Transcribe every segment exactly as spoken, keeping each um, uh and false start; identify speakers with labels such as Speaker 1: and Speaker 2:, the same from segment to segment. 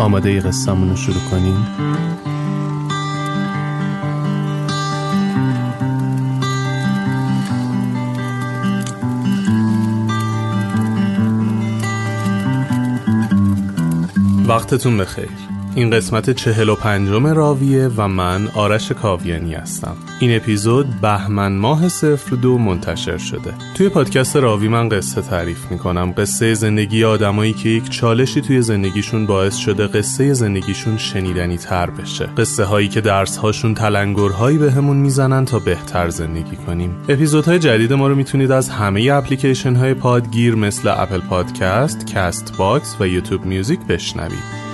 Speaker 1: آماده ای قصه‌مون رو شروع کنیم؟ وقتتون بخیر. این قسمت چهل و پنجم راویه و من آرش کاویانی هستم. این اپیزود بهمن ماه صفر دو منتشر شده. توی پادکست راوی من قصه تعریف میکنم، قصه زندگی آدمایی که یک چالشی توی زندگیشون باعث شده قصه زندگیشون شنیدنی تر بشه، قصه هایی که درس هاشون تلنگرهایی به همون میزنن تا بهتر زندگی کنیم. اپیزودهای جدید ما رو میتونید از همه اپلیکیشن های پادگیر مثل اپل پادکست، کست باکس و یوتیوب میوزیک بشنوید.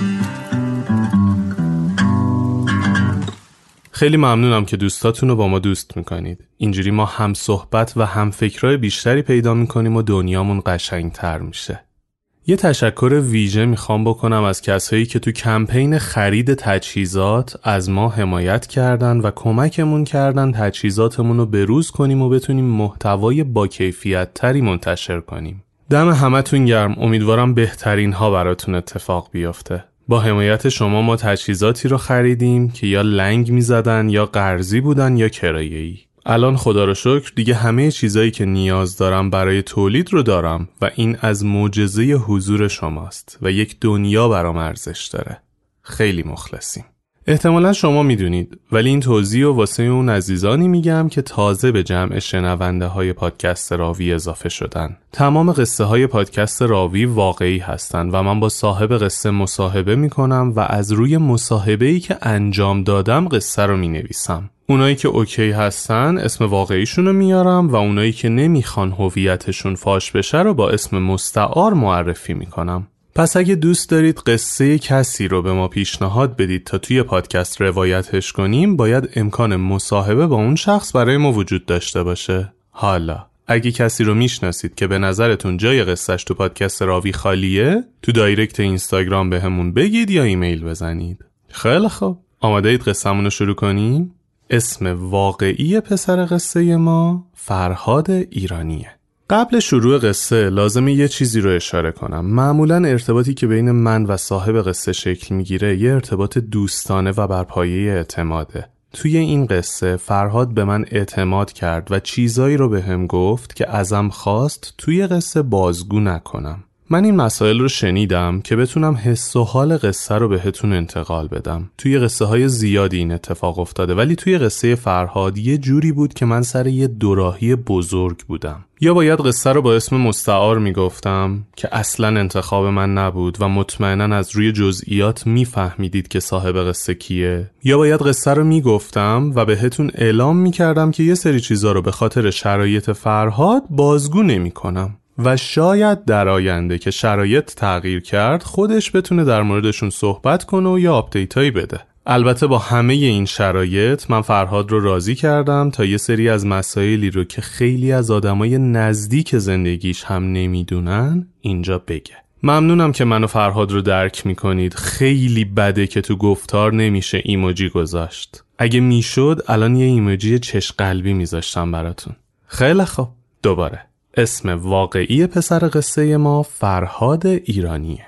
Speaker 1: خیلی ممنونم که دوستاتون رو با ما دوست میکنید. اینجوری ما هم صحبت و هم فکرای بیشتری پیدا میکنیم و دنیامون قشنگتر میشه. یه تشکر ویژه میخوام بکنم از کسایی که تو کمپین خرید تجهیزات از ما حمایت کردن و کمکمون کردن تجهیزاتمون رو بروز کنیم و بتونیم محتوای با کیفیت تری منتشر کنیم. دم همتون گرم. امیدوارم بهترین ها براتون اتفاق بیفته. با حمایت شما ما تجهیزاتی رو خریدیم که یا لنگ می زدن یا قرضی بودن یا کرایه‌ای. الان خدا رو شکر دیگه همه چیزایی که نیاز دارم برای تولید رو دارم و این از معجزه حضور شماست و یک دنیا برام ارزش داره. خیلی مخلصیم. احتمالا شما میدونید، ولی این توضیح و واسه اون عزیزانی میگم که تازه به جمع شنونده های پادکست راوی اضافه شدن. تمام قصه های پادکست راوی واقعی هستن و من با صاحب قصه مصاحبه میکنم و از روی مصاحبه‌ای که انجام دادم قصه رو مینویسم. اونایی که اوکی هستن اسم واقعیشون رو میارم و اونایی که نمیخوان هویتشون فاش بشه رو با اسم مستعار معرفی میکنم. پس اگه دوست دارید قصه کسی رو به ما پیشنهاد بدید تا توی پادکست روایتش کنیم، باید امکان مصاحبه با اون شخص برای ما وجود داشته باشه. حالا اگه کسی رو میشناسید که به نظرتون جای قصهش تو پادکست راوی خالیه، تو دایرکت اینستاگرام به همون بگید یا ایمیل بزنید. خیلی خوب، آماده اید قصه‌مون رو شروع کنیم؟ اسم واقعی پسر قصه ما فرهاد ایرانیه. قبل شروع قصه لازمه یه چیزی رو اشاره کنم. معمولاً ارتباطی که بین من و صاحب قصه شکل میگیره یه ارتباط دوستانه و بر پایه اعتماده. توی این قصه فرهاد به من اعتماد کرد و چیزایی رو به هم گفت که ازم خواست توی قصه بازگو نکنم. من این مسائل رو شنیدم که بتونم حس و حال قصه رو بهتون انتقال بدم. توی قصه های زیادی این اتفاق افتاده، ولی توی قصه فرهاد یه جوری بود که من سر یه دوراهی بزرگ بودم. یا باید قصه رو با اسم مستعار میگفتم که اصلاً انتخاب من نبود و مطمئناً از روی جزئیات میفهمیدید که صاحب قصه کیه، یا باید قصه رو میگفتم و بهتون اعلام میکردم که یه سری چیزا رو به خاطر شرایط فرهاد بازگو نمیکنم و شاید در آینده که شرایط تغییر کرد خودش بتونه در موردشون صحبت کنه و یا آپدیتایی بده. البته با همه این شرایط من فرهاد رو راضی کردم تا یه سری از مسائلی رو که خیلی از آدمای نزدیک زندگیش هم نمیدونن اینجا بگه. ممنونم که منو فرهاد رو درک میکنید. خیلی بده که تو گفتار نمیشه ایموجی گذاشت. اگه میشد الان یه ایموجی چش قلبی میذاشتم براتون. خیلی خوب، دوباره اسم واقعی پسر قصه ما فرهاد ایرانیه.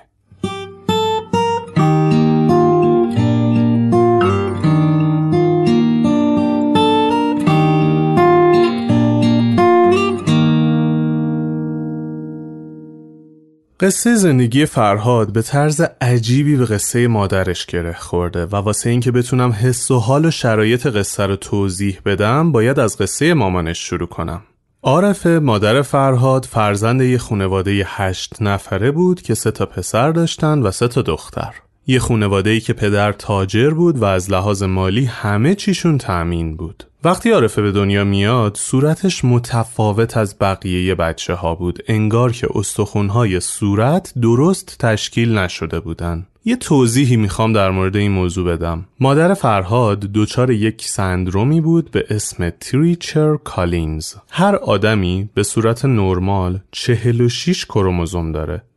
Speaker 1: قصه زندگی فرهاد به طرز عجیبی به قصه مادرش گره خورده و واسه این که بتونم حس و حال و شرایط قصه رو توضیح بدم باید از قصه مامانش شروع کنم. عارفه، مادر فرهاد، فرزند یه خانواده هشت نفره بود که سه تا پسر داشتن و سه تا دختر. یه خانواده‌ای که پدر تاجر بود و از لحاظ مالی همه چیشون تأمین بود. وقتی عارفه به دنیا میاد صورتش متفاوت از بقیه بچه ها بود، انگار که استخوان‌های صورت درست تشکیل نشده بودن. یه توضیحی میخوام در مورد این موضوع بدم. مادر فرهاد دچار یک سندرومی بود به اسم تریچر کالینز. هر آدمی به صورت نرمال چهل و شش کروموزوم داره.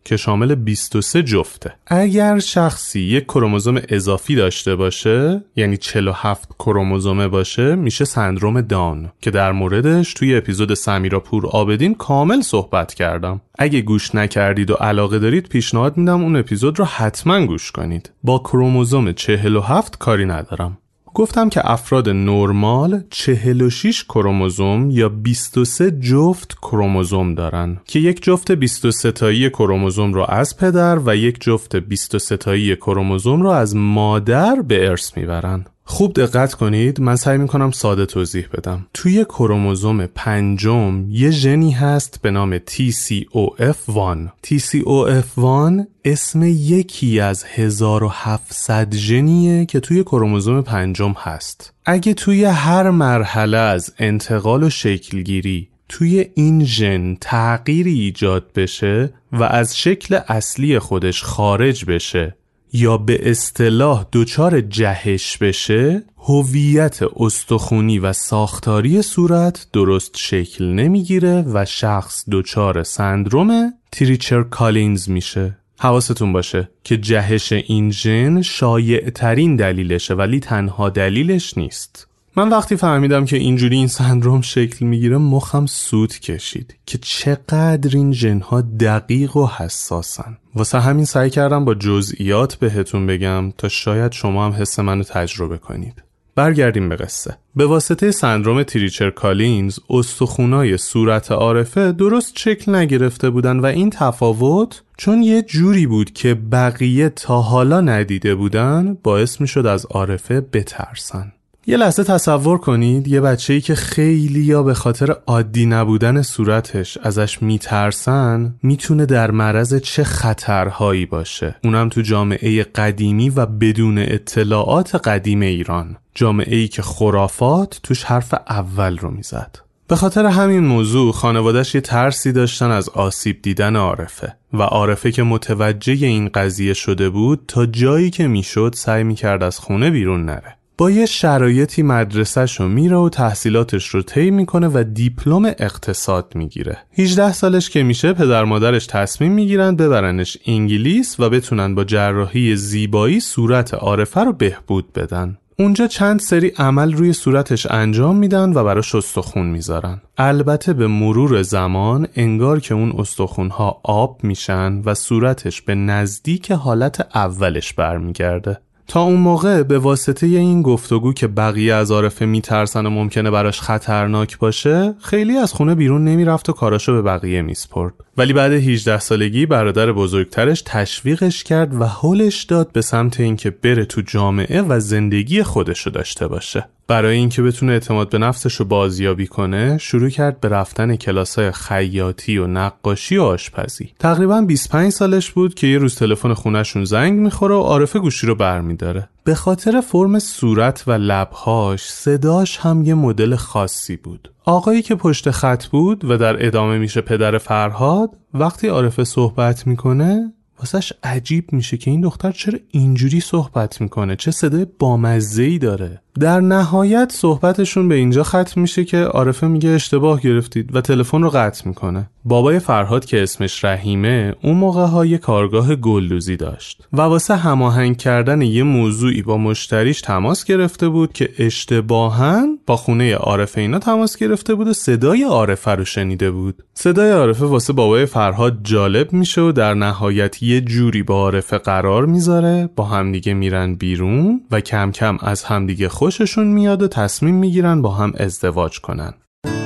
Speaker 1: که شامل بیست و سه جفته. اگر شخصی یک کروموزوم اضافی داشته باشه، یعنی چهل و هفت کروموزومه باشه، میشه سندروم داون که در موردش توی اپیزود سمیراپور عابدین کامل صحبت کردم. اگه گوش نکردید و علاقه دارید پیشنهاد میدم اون اپیزود رو حتما گوش کنید. با کروموزوم چهل و هفت کاری ندارم. گفتم که افراد نرمال چهل و شش کروموزوم یا بیست و سه جفت کروموزوم دارن که یک جفت بیست و سه تایی کروموزوم رو از پدر و یک جفت بیست و سه تایی کروموزوم رو از مادر به ارث میبرن. خوب دقت کنید، من سعی میکنم ساده توضیح بدم. توی کروموزوم پنجم یه ژنی هست به نام تی سی او اف وان. تی سی او اف وان اسم یکی از هزار و هفتصد ژنیه که توی کروموزوم پنجم هست. اگه توی هر مرحله از انتقال و شکلگیری توی این ژن تغییری ایجاد بشه و از شکل اصلی خودش خارج بشه یا به اصطلاح دچار جهش بشه، هویت استخونی و ساختاری صورت درست شکل نمیگیره و شخص دچار سندروم تریچر کالینز میشه. حواستون باشه که جهش این ژن شایع ترین دلیلشه ولی تنها دلیلش نیست. من وقتی فهمیدم که اینجوری این سندروم شکل میگیره مخم سود کشید که چقدر این ژن‌ها دقیق و حساسن. واسه همین سعی کردم با جزئیات بهتون بگم تا شاید شما هم حس منو تجربه کنید. برگردیم به قصه. به واسطه سندروم تریچر کالینز استخونای صورت عارفه درست شکل نگرفته بودن و این تفاوت چون یه جوری بود که بقیه تا حالا ندیده بودن باعث میشد از عارفه بترسن. یه لحظه تصور کنید یه بچه‌ای که خیلی یا به خاطر عادی نبودن صورتش ازش میترسن میتونه در معرض چه خطرهایی باشه، اونم تو جامعه قدیمی و بدون اطلاعات قدیم ایران، جامعه‌ای که خرافات توش حرف اول رو میزد. به خاطر همین موضوع خانواده‌اش یه ترسی داشتن از آسیب دیدن عارفه و عارفه که متوجه این قضیه شده بود تا جایی که میشد سعی میکرد از خونه بیرون نره. با یه شرایطی مدرسه‌شو میره و تحصیلاتش رو طی میکنه و دیپلم اقتصاد میگیره. هجده سالش که میشه پدر مادرش تصمیم میگیرن ببرنش انگلیس و بتونن با جراحی زیبایی صورت عارفه رو بهبود بدن. اونجا چند سری عمل روی صورتش انجام میدن و براش استخون میذارن. البته به مرور زمان انگار که اون استخونها آب میشن و صورتش به نزدیک حالت اولش برمیگرده. تا اون موقع به واسطه این گفتگو که بقیه از عارفه میترسن و ممکنه براش خطرناک باشه خیلی از خونه بیرون نمیرفت و کاراشو به بقیه میسپرد. ولی بعد هجده سالگی برادر بزرگترش تشویقش کرد و هولش داد به سمت اینکه بره تو جامعه و زندگی خودشو داشته باشه. برای اینکه بتونه اعتماد به نفسش رو بازیابی کنه شروع کرد به رفتن کلاسای خیاطی و نقاشی و آشپزی. تقریباً بیست و پنج سالش بود که یه روز تلفن خونه‌شون زنگ میخوره و عارفه گوشی رو برمی‌داره. به خاطر فرم صورت و لبهاش صداش هم یه مدل خاصی بود. آقایی که پشت خط بود و در ادامه میشه پدر فرهاد وقتی عارفه صحبت میکنه واسش عجیب میشه که این دختر چرا اینجوری صحبت میکنه، چه صدای بامزه‌ای داره. در نهایت صحبتشون به اینجا ختم میشه که عارفه میگه اشتباه گرفتید و تلفن رو قطع میکنه. بابای فرهاد که اسمش رحیمه اون موقع ها یه کارگاه گلدوزی داشت و واسه هماهنگ کردن یه موضوعی با مشتریش تماس گرفته بود که اشتباهاً با خونه عارفه اینا تماس گرفته بود و صدای عارفه رو شنیده بود. صدای عارفه واسه بابای فرهاد جالب میشه و در نهایت یه جوری با عارفه قرار میذاره، با همدیگه میرن بیرون و کم کم از همدیگه خوششون میاد و تصمیم میگیرن با هم ازدواج کنن.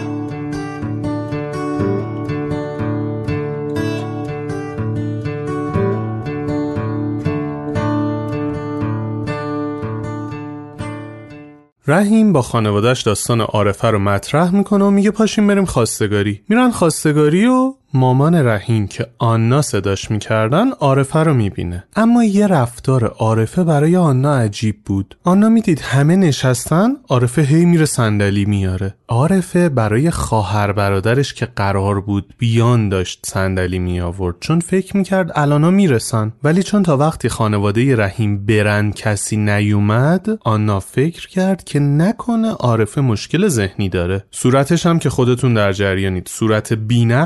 Speaker 1: رحیم با خانواده‌اش داستان عارفه رو مطرح میکنه و میگه پاشیم بریم خواستگاری. میرن خواستگاری و مامان رحیم که آنا صداش میکردن عارفه رو میبینه. اما یه رفتار عارفه برای آنا عجیب بود. آنا میدید همه نشستن، عارفه هی میره صندلی میاره. عارفه برای خواهر برادرش که قرار بود بیان داشت صندلی می آورد چون فکر میکرد الانا میرسن، ولی چون تا وقتی خانواده رحیم برن کسی نیومد آنا فکر کرد که نکنه عارفه مشکل ذهنی داره. صورتش هم که خودتون در جریانید صورت بی‌نقصی نبود.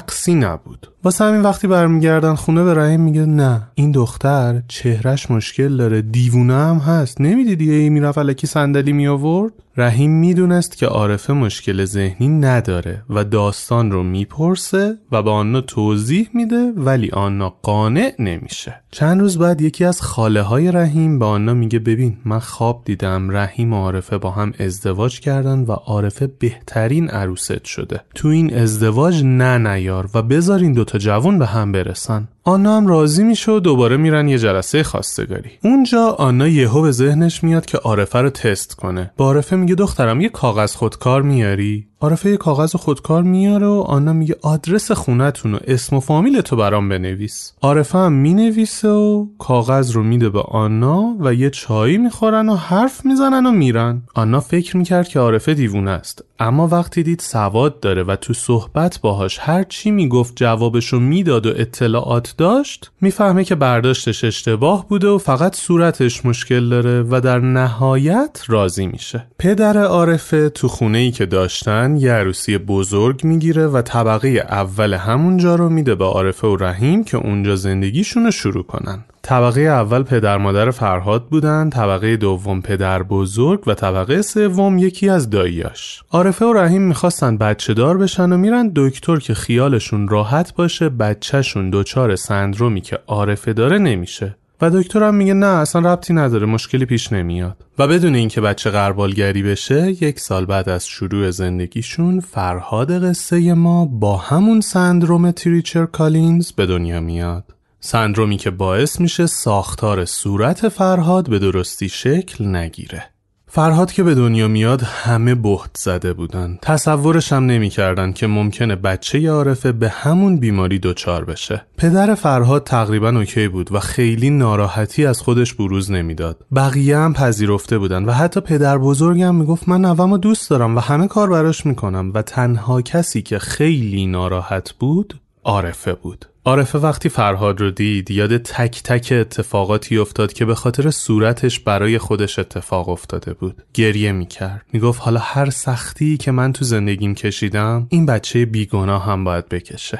Speaker 1: نبود. واسه همین وقتی برمیگردن خونه به رحیم میگه نه این دختر چهرش مشکل داره، دیوونه هم هست، نمیدیدی یه میرفت الکی صندلی می آورد. رحیم میدونست که عارفه مشکل ذهنی نداره و داستان رو میپرسه و به آنا توضیح میده، ولی آنا قانع نمیشه. چند روز بعد یکی از خاله های رحیم به آنا میگه ببین من خواب دیدم رحیم و عارفه با هم ازدواج کردن و عارفه بهترین عروست شده، تو این ازدواج نه نیار و بذارین دوتا جوان به هم برسن. آنا هم راضی میشه و دوباره میرن یه جلسه خواستگاری. اونجا آنا یهو به ذهنش میاد که عارفه رو تست کنه. با عارفه میگه دخترم یه کاغذ خودکار میاری؟ عارفه یه کاغذ خودکار میاره و آنا میگه آدرس خونتون و اسم و فامیل تو برام بنویس. عارفه هم مینویسه و کاغذ رو میده به آنا و یه چایی میخورن و حرف میزنن و میرن. آنا فکر میکرد که عارفه دیوونه است، اما وقتی دید سواد داره و تو صحبت باهاش هر چی میگفت جوابشو میداد و اطلاعات داشت، میفهمه که برداشتش اشتباه بوده و فقط صورتش مشکل داره و در نهایت راضی میشه. پدر عارفه تو خونه‌ای که داشتن یه عروسی بزرگ میگیره و طبقه اول همونجا رو میده به عارفه و رحیم که اونجا زندگیشون رو شروع کنن. طبقه اول پدر مادر فرهاد بودن، طبقه دوم پدر بزرگ و طبقه سوم یکی از داییاش. عارفه و رحیم میخواستن بچه دار بشن و میرن دکتر که خیالشون راحت باشه بچهشون دچار سندرومی که عارفه داره نمیشه و دکتر هم میگه نه اصلا ربطی نداره، مشکلی پیش نمیاد. و بدون اینکه بچه غربالگری بشه یک سال بعد از شروع زندگیشون فرهاد قصه ما با همون سندروم تریچر کالینز به دنیا میاد. سندرومی که باعث میشه ساختار صورت فرهاد به درستی شکل نگیره. فرهاد که به دنیا میاد همه بهت زده بودن. تصورش هم نمی کردن که ممکنه بچه عارفه به همون بیماری دچار بشه. پدر فرهاد تقریبا اوکی بود و خیلی ناراحتی از خودش بروز نمیداد. بقیه هم پذیرفته بودن و حتی پدر بزرگم میگفت من نوامو دوست دارم و همه کار براش میکنم و تنها کسی که خیلی ناراحت بود عارفه بود. عارفه وقتی فرهاد رو دید یاد تک تک اتفاقاتی افتاد که به خاطر صورتش برای خودش اتفاق افتاده بود. گریه میکرد. میگفت حالا هر سختی که من تو زندگیم کشیدم این بچه بیگناه هم باید بکشه.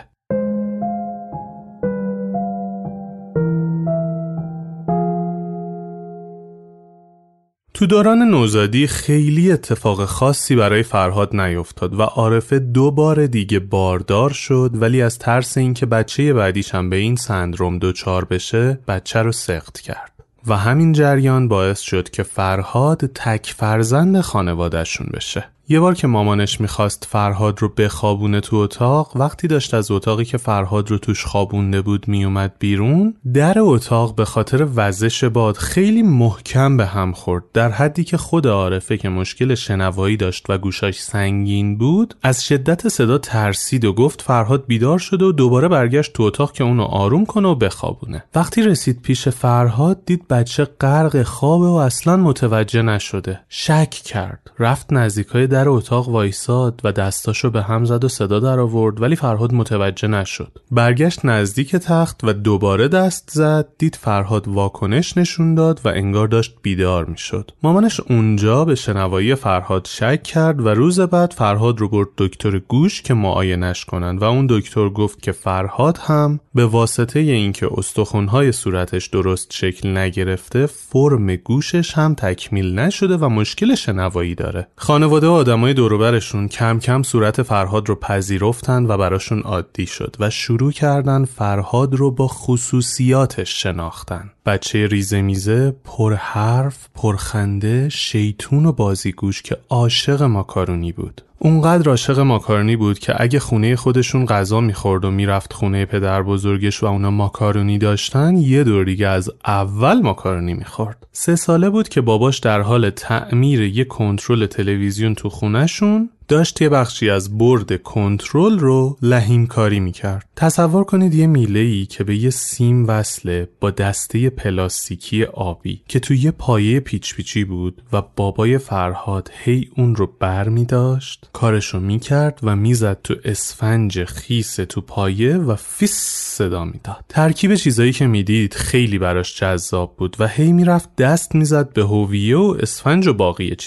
Speaker 1: تو دوران نوزادی خیلی اتفاق خاصی برای فرهاد نیفتاد و عارفه دو بار دیگه باردار شد، ولی از ترس اینکه بچه بعدیش هم به این سندروم دچار بشه بچه رو سقط کرد و همین جریان باعث شد که فرهاد تک فرزند خانواده‌شون بشه. یه بار که مامانش میخواست فرهاد رو بخوابونه تو اتاق، وقتی داشت از اتاقی که فرهاد رو توش خوابونده بود میومد بیرون، در اتاق به خاطر وزش باد خیلی محکم به هم خورد، در حدی که خود عارفه که مشکل شنوایی داشت و گوشاش سنگین بود از شدت صدا ترسید و گفت فرهاد بیدار شده و دوباره برگشت تو اتاق که اونو آروم کنه و بخوابونه. وقتی رسید پیش فرهاد دید بچه غرق خوابه و اصلا متوجه نشده. شک کرد، رفت نزدیکای در اتاق وایساد و دستاشو به هم زد و صدا در آورد، ولی فرهاد متوجه نشد. برگشت نزدیک تخت و دوباره دست زد، دید فرهاد واکنش نشون داد و انگار داشت بیدار میشد. مامانش اونجا به شنوایی فرهاد شک کرد و روز بعد فرهاد رو برد دکتر گوش که معاینش کنن و اون دکتر گفت که فرهاد هم به واسطه اینکه استخوان‌های صورتش درست شکل نگرفته فرم گوشش هم تکمیل نشده و مشکل شنوایی داره. خانواده و آدمای دور و برشون کم کم صورت فرهاد رو پذیرفتن و براشون عادی شد و شروع کردن فرهاد رو با خصوصیاتش شناختن. بچه ریزه میزه، پر حرف، پر خنده، شیطون و بازیگوش که عاشق ماکارونی بود. اونقدر عاشق ماکارونی بود که اگه خونه خودشون غذا میخورد و میرفت خونه پدر بزرگش و اونا ماکارونی داشتن یه دور دیگه از اول ماکارونی میخورد. سه ساله بود که باباش در حال تعمیر یه کنترل تلویزیون تو خونهشون داشت یه بخشی از برد کنترل رو لحیم کاری میکرد. تصور کنید یه میله‌ای که به یه سیم وصله با دسته پلاستیکی آبی که توی یه پایه پیچ پیچی بود و بابای فرهاد هی اون رو بر می داشت، کارشو میکرد و میزد تو اسفنج خیس تو پایه و فیس صدا میداد. ترکیب چیزایی که میدید خیلی براش جذاب بود و هی میرفت دست میزد به هویه و اسفنج و باقی چیزا.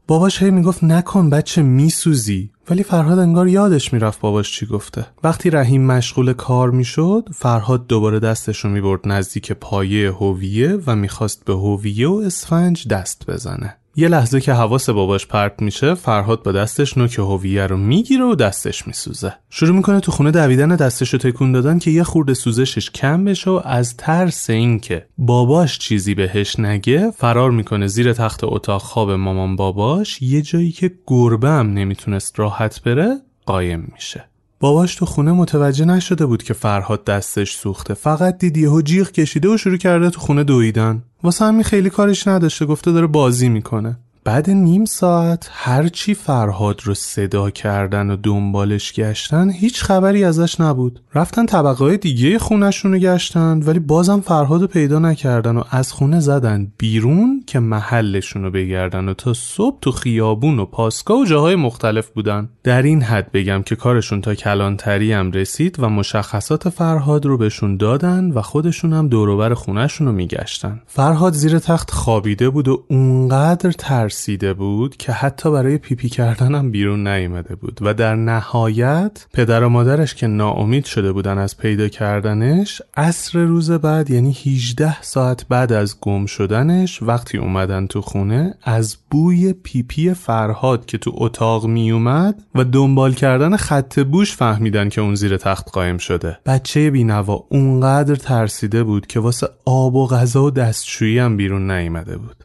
Speaker 1: باباش هی میگفت نکن بچه میسوزی، ولی فرهاد انگار یادش میرفت باباش چی گفته. وقتی رحیم مشغول کار میشد، فرهاد دوباره دستش رو میبرد نزدیک پایه هویه و میخواست به هویه و اسفنج دست بزنه. یه لحظه که حواس باباش پرت میشه، فرهاد با دستش نوک هویه رو میگیره و دستش میسوزه. شروع میکنه تو خونه دویدن دستش رو تکون دادن که یه خورده سوزشش کم بشه و از ترس اینکه باباش چیزی بهش نگه فرار میکنه زیر تخت اتاق خواب مامان باباش، یه جایی که گربه هم نمیتونست راحت بره قایم میشه. باباش تو خونه متوجه نشده بود که فرهاد دستش سوخته، فقط دید یهو جیغ کشیده و شروع کرده تو خونه دویدن. واسه همین خیلی کارش نداشته، گفته داره بازی میکنه. بعد نیم ساعت هرچی فرهاد رو صدا کردن و دنبالش گشتن هیچ خبری ازش نبود. رفتن طبقه‌های دیگه خونه‌شون رو گشتن ولی بازم فرهاد رو پیدا نکردن و از خونه زدن بیرون که محلشون رو بگردن و تا صبح تو خیابون و پاسگاه و جاهای مختلف بودن. در این حد بگم که کارشون تا کلانتری هم رسید و مشخصات فرهاد رو بهشون دادن و خودشون هم دور و بر خونه‌شون رو میگشتن. فرهاد زیر تخت خوابیده بود و اونقدر ترس سیده بود که حتی برای پیپی کردن هم بیرون نیامده بود و در نهایت پدر و مادرش که ناامید شده بودن از پیدا کردنش، عصر روز بعد یعنی هجده ساعت بعد از گم شدنش وقتی اومدن تو خونه، از بوی پیپی فرهاد که تو اتاق می اومد و دنبال کردن خط بوش فهمیدن که اون زیر تخت قایم شده. بچه بی‌نوا اونقدر ترسیده بود که واسه آب و غذا و دستشویی هم بیرون نیامده بود.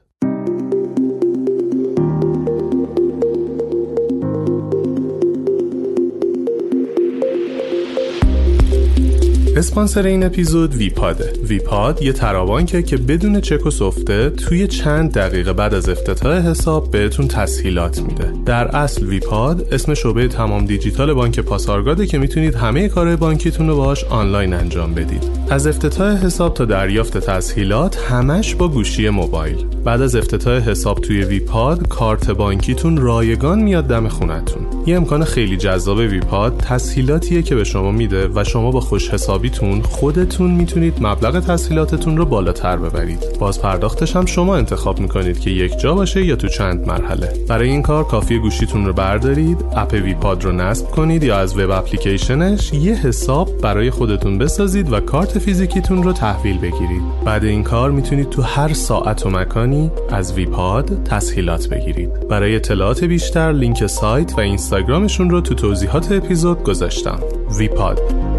Speaker 1: اسپانسر این اپیزود ویپاده. ویپاد یه ترابانکه که بدون چک و سفته توی چند دقیقه بعد از افتتاح حساب بهتون تسهیلات میده. در اصل ویپاد اسم شعبه تمام دیجیتال بانک پاسارگاده که میتونید همه کارهای بانکیتون رو باهاش آنلاین انجام بدید. از افتتاح حساب تا دریافت تسهیلات همش با گوشی موبایل. بعد از افتتاح حساب توی ویپاد کارت بانکیتون رایگان میاد دم خونتون. یه امکان خیلی جذاب ویپاد تسهیلاتیه که به شما میده و شما با خوش حسابیتون خودتون میتونید مبلغ تسهیلاتتون رو بالاتر ببرید. باز پرداختش هم شما انتخاب میکنید که یک جا باشه یا تو چند مرحله. برای این کار کافیه گوشیتون رو بردارید، اپ ویپاد رو نصب کنید یا از وب اپلیکیشنش یه حساب برای خودتون بسازید و کارت فیزیکیتون رو تحویل بگیرید. بعد این کار میتونید تو هر ساعت و مکانی از ویپاد تسهیلات بگیرید. برای اطلاعات بیشتر لینک سایت و اینستاگرامشون رو تو توضیحات اپیزود گذاشتم. ویپاد.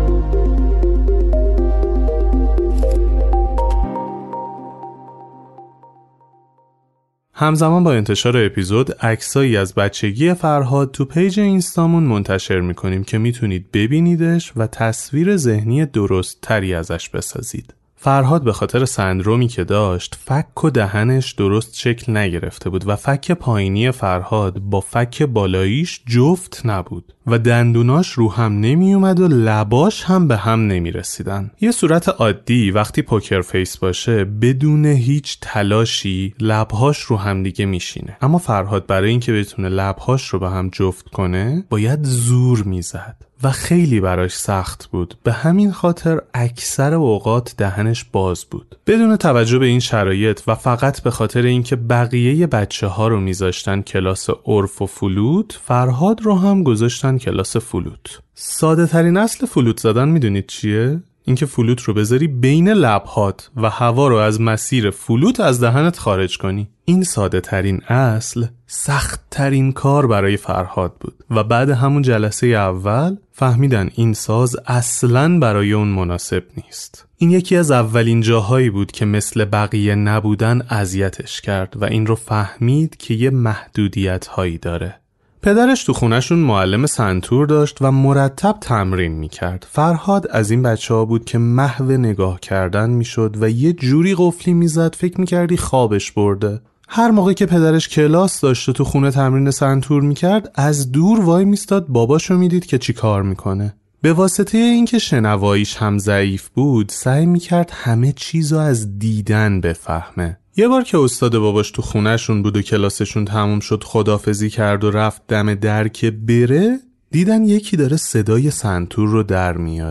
Speaker 1: همزمان با انتشار اپیزود عکسایی از بچگی فرهاد تو پیج اینستامون منتشر میکنیم که میتونید ببینیدش و تصویر ذهنی درست تری ازش بسازید. فرهاد به خاطر سندرومی که داشت فک و دهنش درست شکل نگرفته بود و فک پایینی فرهاد با فک بالاییش جفت نبود و دندوناش رو هم نمی اومد و لباش هم به هم نمی رسیدن. یه صورت عادی وقتی پوکر فیس باشه بدون هیچ تلاشی لبهاش رو هم دیگه میشینه، اما فرهاد برای اینکه بتونه لبهاش رو به هم جفت کنه باید زور میزد و خیلی براش سخت بود. به همین خاطر اکثر اوقات دهنش باز بود. بدون توجه به این شرایط و فقط به خاطر اینکه بقیه بچه ها رو میذاشتن کلاس عرف و فلوت، فرهاد رو هم گذاشتن کلاس فلوت. ساده ترین اصل فلوت زدن میدونید چیه؟ اینکه فلوت رو بذاری بین لبهات و هوا رو از مسیر فلوت از دهنت خارج کنی. این ساده ترین اصل سخت ترین کار برای فرهاد بود و بعد همون جلسه اول فهمیدن این ساز اصلاً برای اون مناسب نیست. این یکی از اولین جاهایی بود که مثل بقیه نبودن اذیتش کرد و این رو فهمید که یه محدودیت هایی داره. پدرش تو خونهشون معلم سنتور داشت و مرتب تمرین میکرد. فرهاد از این بچه ها بود که محو نگاه کردن میشد و یه جوری قفلی میزد فکر میکردی خوابش برده. هر موقع که پدرش کلاس داشت و تو خونه تمرین سنتور میکرد از دور وای میستاد باباشو میدید که چی کار میکنه. به واسطه اینکه شنواییش هم ضعیف بود سعی میکرد همه چیزو از دیدن بفهمه. یه بار که استاد باباش تو خونهشون بود و کلاسشون تموم شد خداحافظی کرد و رفت دم در که بره، دیدن یکی داره صدای سنتور رو در میاره.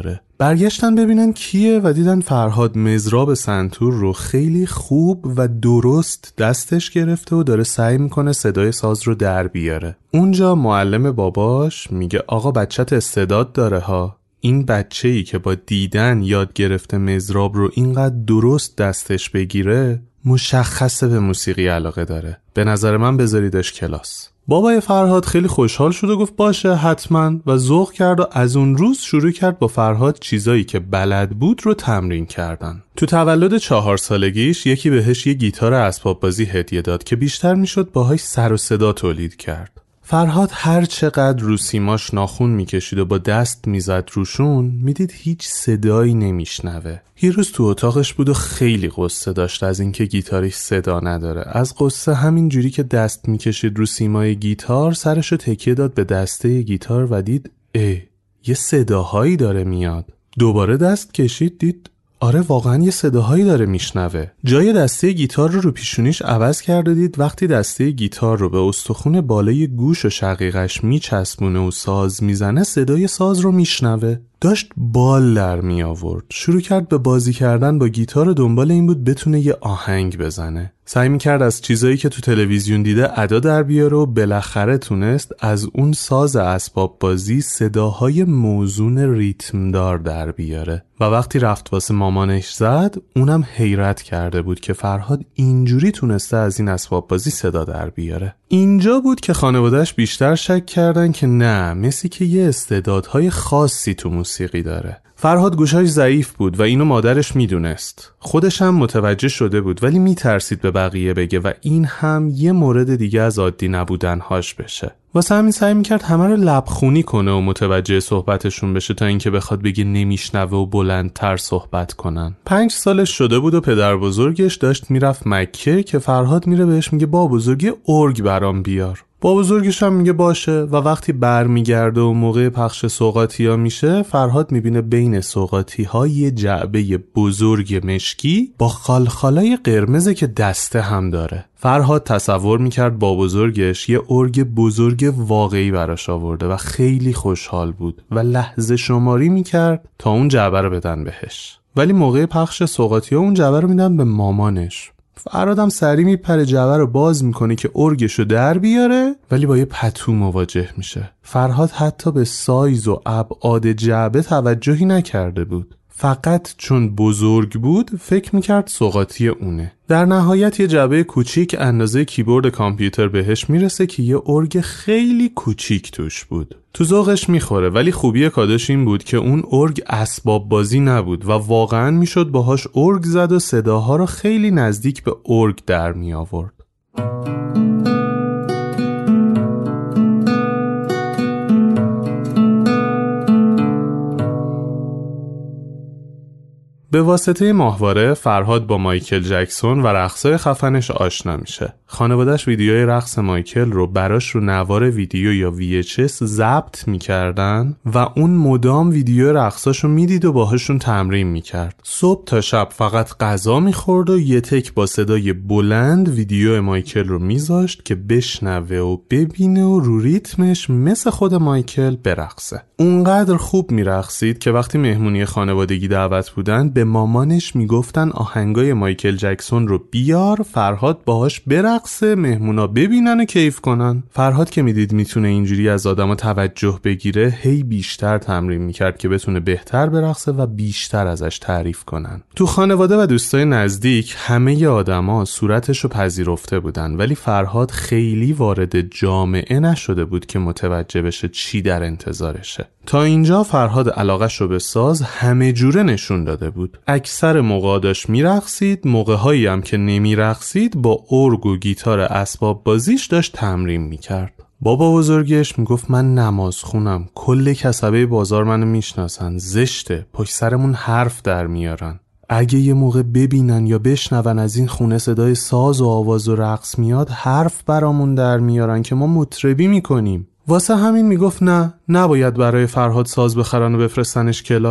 Speaker 1: برگشتن ببینن کیه و دیدن فرهاد مزراب سنتور رو خیلی خوب و درست دستش گرفته و داره سعی میکنه صدای ساز رو در بیاره. اونجا معلم باباش میگه آقا بچت استعداد داره ها. این بچه‌ای که با دیدن یاد گرفته مزراب رو اینقدر درست دستش بگیره مشخصه به موسیقی علاقه داره. به نظر من بذاریدش کلاس. بابای فرهاد خیلی خوشحال شد و گفت باشه حتما و ذوق کرد و از اون روز شروع کرد با فرهاد چیزایی که بلد بود رو تمرین کردن. تو تولد چهار سالگیش یکی بهش یه گیتار اسباب بازی هدیه داد که بیشتر میشد باهاش سر و صدا تولید کرد. فرهاد هر چقدر رو سیماش ناخون میکشید و با دست میزد روشون میدید هیچ صدایی نمیشنوه. یه روز تو اتاقش بود و خیلی قصه داشت از اینکه گیتارش صدا نداره. از قصه همین جوری که دست میکشید رو سیمای گیتار سرشو تکیه داد به دسته گیتار و دید اه یه صداهایی داره میاد. دوباره دست کشید دید آره واقعا یه صداهایی داره میشنوه. جای دسته گیتار رو رو پیشونیش عوض کرد و دید وقتی دسته گیتار رو به استخون بالای گوش و شقیقش میچسبونه و ساز میزنه صدای ساز رو میشنوه. داشت بال در می آورد. شروع کرد به بازی کردن با گیتار و دنبال این بود بتونه یه آهنگ بزنه. سعی میکرد از چیزایی که تو تلویزیون دیده ادا در بیاره و بالاخره تونست از اون ساز اسباب بازی صداهای موزون ریتمدار در بیاره. و وقتی رفت واسه مامانش زد اونم حیرت کرده بود که فرهاد اینجوری تونسته از این اسباب بازی صدا در بیاره. اینجا بود که خانواده‌اش بیشتر شک کردن که نه مسی که یه استعدادهای خاصی تو موسیقی داره. فرهاد گوشاش ضعیف بود و اینو مادرش میدونست. خودش هم متوجه شده بود ولی میترسید به بقیه بگه و این هم یه مورد دیگه از عادی نبودنهاش بشه. واسه همین سعی میکرد همه رو لبخونی کنه و متوجه صحبتشون بشه تا اینکه بخواد بگه نمیشنوه و بلندتر صحبت کنن. پنج سالش شده بود و پدر بزرگش داشت میرفت مکه که فرهاد میره بهش میگه با بزرگی ارگ برام بیار. با بزرگش هم میگه باشه و وقتی بر میگرده و موقع پخش سوغاتی ها میشه فرهاد میبینه بین سوغاتی ها یه جعبه بزرگ مشکی با خالخالای قرمزه که دسته هم داره. فرهاد تصور میکرد با بزرگش یه ارگ بزرگ واقعی براش آورده و خیلی خوشحال بود و لحظه شماری میکرد تا اون جعبه رو بدن بهش. ولی موقع پخش سوغاتی ها اون جعبه رو میدن به مامانش. فرهادم سری میپره جعبه رو باز میکنه که ارگشو در بیاره ولی با یه پتو مواجه میشه. فرهاد حتی به سایز و ابعاد جعبه توجهی نکرده بود. فقط چون بزرگ بود فکر میکرد سوغاتی اونه. در نهایت یه جعبه کوچیک اندازه کیبورد کامپیوتر بهش میرسه که یه ارگ خیلی کوچیک توش بود. تو ذوقش میخوره ولی خوبی کادش این بود که اون ارگ اسباب بازی نبود و واقعا میشد باهاش ارگ زد و صداها رو خیلی نزدیک به ارگ در می آورد. به واسطه ماهواره فرهاد با مایکل جکسون و رقصای خفنش آشنا میشه. خانواده‌اش ویدیوی رقص مایکل رو براش رو نوار ویدیو یا وی اچ اس ضبط میکردن و اون مدام ویدیو رقصاشو میدید و باهاشون تمرین میکرد. صبح تا شب فقط غذا میخورد و یه تک با صدای بلند ویدیو مایکل رو میذاشت که بشنوه و ببینه و رو ریتمش مثل خود مایکل برقصه. اونقدر خوب میرقصید که وقتی مهمونی خانوادگی دعوت بودن به مامانش میگفتن آهنگای مایکل جکسون رو بیار فرهاد باهاش برقصه مهمونا ببینن و کیف کنن. فرهاد که میدید میتونه اینجوری از آدما توجه بگیره هی بیشتر تمرین میکرد که بتونه بهتر برقصه و بیشتر ازش تعریف کنن. تو خانواده و دوستای نزدیک همه آدما صورتشو پذیرفته بودن ولی فرهاد خیلی وارد جامعه نشده بود که متوجه بشه چی در انتظارشه. تا اینجا فرهاد علاقش رو به ساز همه جوره نشون داده بود. اکثر موقع داشت میرقصید، موقع‌هایی هم که نمیرقصید با ارگ و گیتار اسباب بازیش داشت تمرین میکرد. بابا بزرگش میگفت من نماز خونم، کل کسبه بازار منو میشناسن، زشته، پشت سرمون حرف در میارن. اگه یه موقع ببینن یا بشنون از این خونه صدای ساز و آواز و رقص میاد حرف برامون در میارن که ما مطربی میکنیم. واسه همین میگفت نه، نباید برای فرهاد ساز بخرن و بفرستنش کلاس.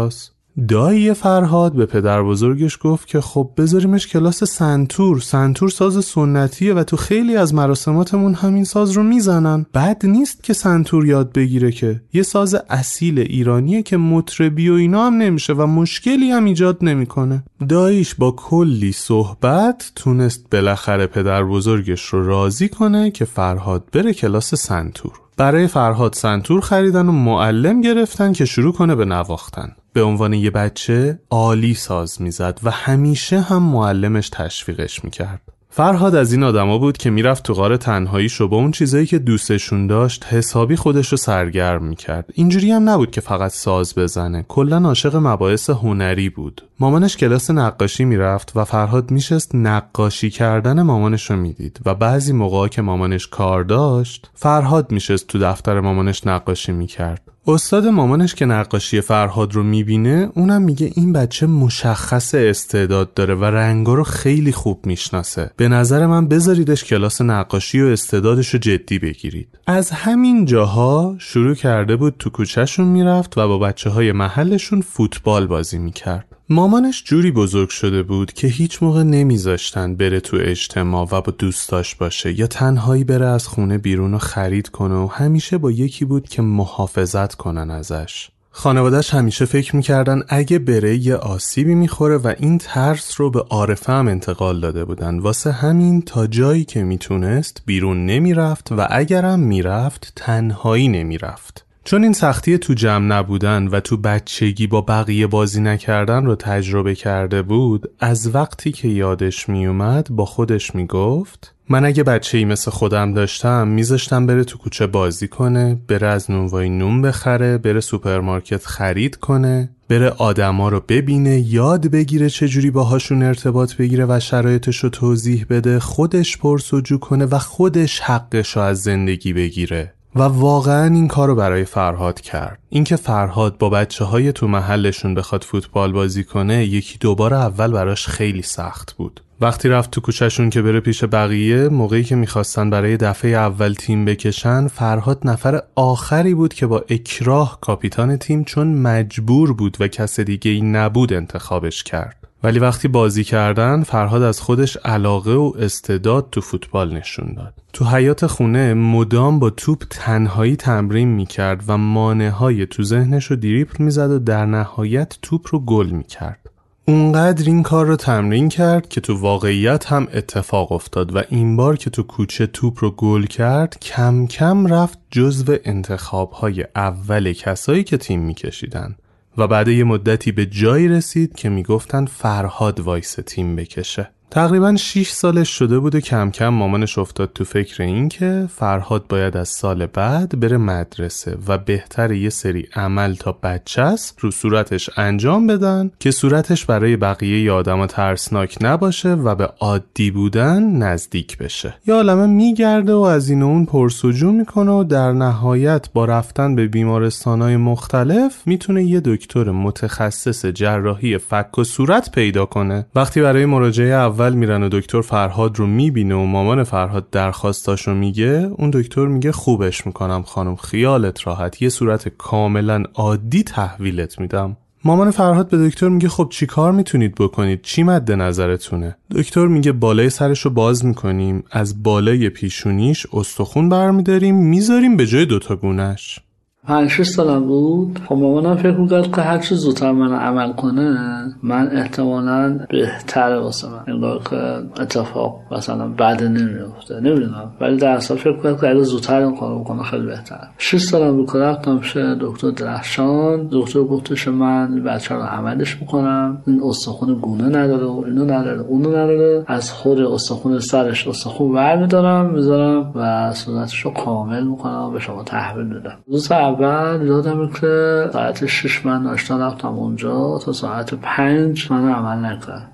Speaker 1: دایی فرهاد به پدر بزرگش گفت که خب بذاریمش کلاس سنتور. سنتور ساز سنتیه و تو خیلی از مراسماتمون همین ساز رو میزنن. بد نیست که سنتور یاد بگیره، که یه ساز اصیل ایرانیه که مطربی و اینا هم نمیشه و مشکلی هم ایجاد نمیکنه. داییش با کلی صحبت تونست بالاخره پدر بزرگش رو راضی کنه که فرهاد بره کلاس سنتور. برای فرهاد سنتور خریدن و معلم گرفتن که شروع کنه به نواختن. به عنوان یه بچه عالی ساز میزد و همیشه هم معلمش تشویقش میکرد. فرهاد از این آدما بود که میرفت تو غار تنهاییش و با اون چیزایی که دوستشون داشت حسابی خودشو سرگرم میکرد. اینجوری هم نبود که فقط ساز بزنه، کلاً عاشق مباحث هنری بود. مامانش کلاس نقاشی میرفت و فرهاد میشست نقاشی کردن مامانش رو میدید و بعضی موقعا که مامانش کار داشت فرهاد میشست تو دفتر مامانش نقاشی میکرد. استاد مامانش که نقاشی فرهاد رو میبینه اونم میگه این بچه مشخص استعداد داره و رنگا رو خیلی خوب میشناسه. به نظر من بذاریدش کلاس نقاشی و استعدادش رو جدی بگیرید. از همین جاها شروع کرده بود تو کوچهشون میرفت و با بچه های محلشون فوتبال بازی میکرد. مامانش جوری بزرگ شده بود که هیچ موقع نمیذاشتن بره تو اجتماع و با دوستاش باشه یا تنهایی بره از خونه بیرون و خرید کنه و همیشه با یکی بود که محافظت کنن ازش. خانواده‌اش همیشه فکر میکردن اگه بره یه آسیبی میخوره و این ترس رو به عارفه هم انتقال داده بودن. واسه همین تا جایی که میتونست بیرون نمیرفت و اگرم میرفت تنهایی نمیرفت. چون این سختی تو جمع نبودن و تو بچگی با بقیه بازی نکردن رو تجربه کرده بود، از وقتی که یادش میومد با خودش میگفت من اگه بچه‌ای مثل خودم داشتم میذاشتم بره تو کوچه بازی کنه، بره از نونوایی نون بخره، بره سوپرمارکت خرید کنه، بره آدما رو ببینه، یاد بگیره چجوری باهاشون ارتباط بگیره و شرایطش رو توضیح بده، خودش پرسجو کنه و خودش حقش رو از زندگی بگیره. و واقعا این کار رو برای فرهاد کرد. اینکه فرهاد با بچه‌های تو محلشون بخواد فوتبال بازی کنه یکی دوباره اول براش خیلی سخت بود. وقتی رفت تو کوچهشون که بره پیش بقیه، موقعی که میخواستن برای دفعه اول تیم بکشن، فرهاد نفر آخری بود که با اکراه کاپیتان تیم چون مجبور بود و کس دیگه ای نبود انتخابش کرد. ولی وقتی بازی کردن فرهاد از خودش علاقه و استعداد تو فوتبال نشون داد. تو حیاط خونه مدام با توپ تنهایی تمرین میکرد و مانع‌های تو ذهنش رو دریبل میزد و در نهایت توپ رو گل میکرد. اونقدر این کار رو تمرین کرد که تو واقعیت هم اتفاق افتاد و این بار که تو کوچه توپ رو گل کرد کم کم رفت جزو انتخاب‌های اول کسایی که تیم میکشیدن. و بعد یه مدتی به جایی رسید که میگفتن فرهاد وایس تیم بکشه. تقریباً شش سالش شده بود و کم کم مامانش افتاد تو فکر این که فرهاد باید از سال بعد بره مدرسه و بهتره یه سری عمل تا بچه‌ست رو صورتش انجام بدن که صورتش برای بقیه ی آدما ترسناک نباشه و به عادی بودن نزدیک بشه. یه عالمه میگرده و از این و اون پرسجو میکنه و در نهایت با رفتن به بیمارستانای مختلف میتونه یه دکتر متخصص جراحی فک و صورت پیدا کنه. وقتی برای مراجعه اول اول میرن و دکتر فرهاد رو میبینه و مامان فرهاد درخواستاشو میگه، اون دکتر میگه خوبش میکنم خانم، خیالت راحت، یه صورت کاملا عادی تحویلت میدم. مامان فرهاد به دکتر میگه خب چی کار میتونید بکنید؟ چی مد نظرتونه؟ دکتر میگه بالای سرشو باز میکنیم، از بالای پیشونیش استخون برمیداریم میذاریم به جای دوتا گونهش.
Speaker 2: پنج شش سالم بود. خب مامانم فکر می‌کرد که هر چه زودتر من عمل کنه من احتمالاً بهتره واسه من، انگار که اتفاق مثلا بعد نمیفته، نمیدونم، ولی در اصل فکر می‌کرد که اگه زودتر این کارو بکنه خیلی بهتره. شش سالم بود که رفتم پیش دکتر درخشان. دکتر گفتش من بچه رو عملش میکنم، این استخون گونه نداره و اینو نداره اونو نداره، از خود استخون سرش استخون برمی‌دارم میذارم و صورتش رو کامل میکنم و به شما تحویل میدم. روز اول یادمه که ساعت شش من آشنا رفتم اونجا تا ساعت پنج من عمل نکرد.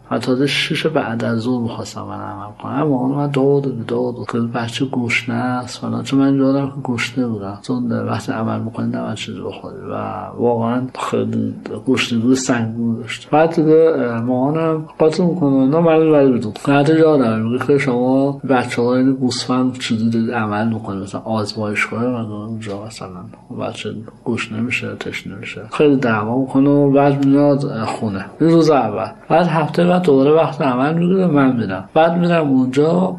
Speaker 2: حتی شش بعد از ظهر می‌خواستم من عمل کنم، اما من داد داد که بچه گوشنه است فلان، چون من یادم که گوشنه بودم، چون وقتی عمل می‌کنی نباید چیزی بخوری و واقعا خیلی گوشنگی سنگین داشت. بعد دیگه مامانم قاطی می‌کنه نه من ولی بدون بعد یادم میگه که شما بچه‌ها این گوسفند چیزی دارید عمل می‌کنید، مثلا آزمایشگاه من اونجا مثلا بچه گوشنه میشه تشنه میشه، خیلی دعوا می‌کنه و بعد میاد خونه. این روز اول. بعد هفته بعد دوباره وقت عمل میگیره من میرم، بعد میرم اونجا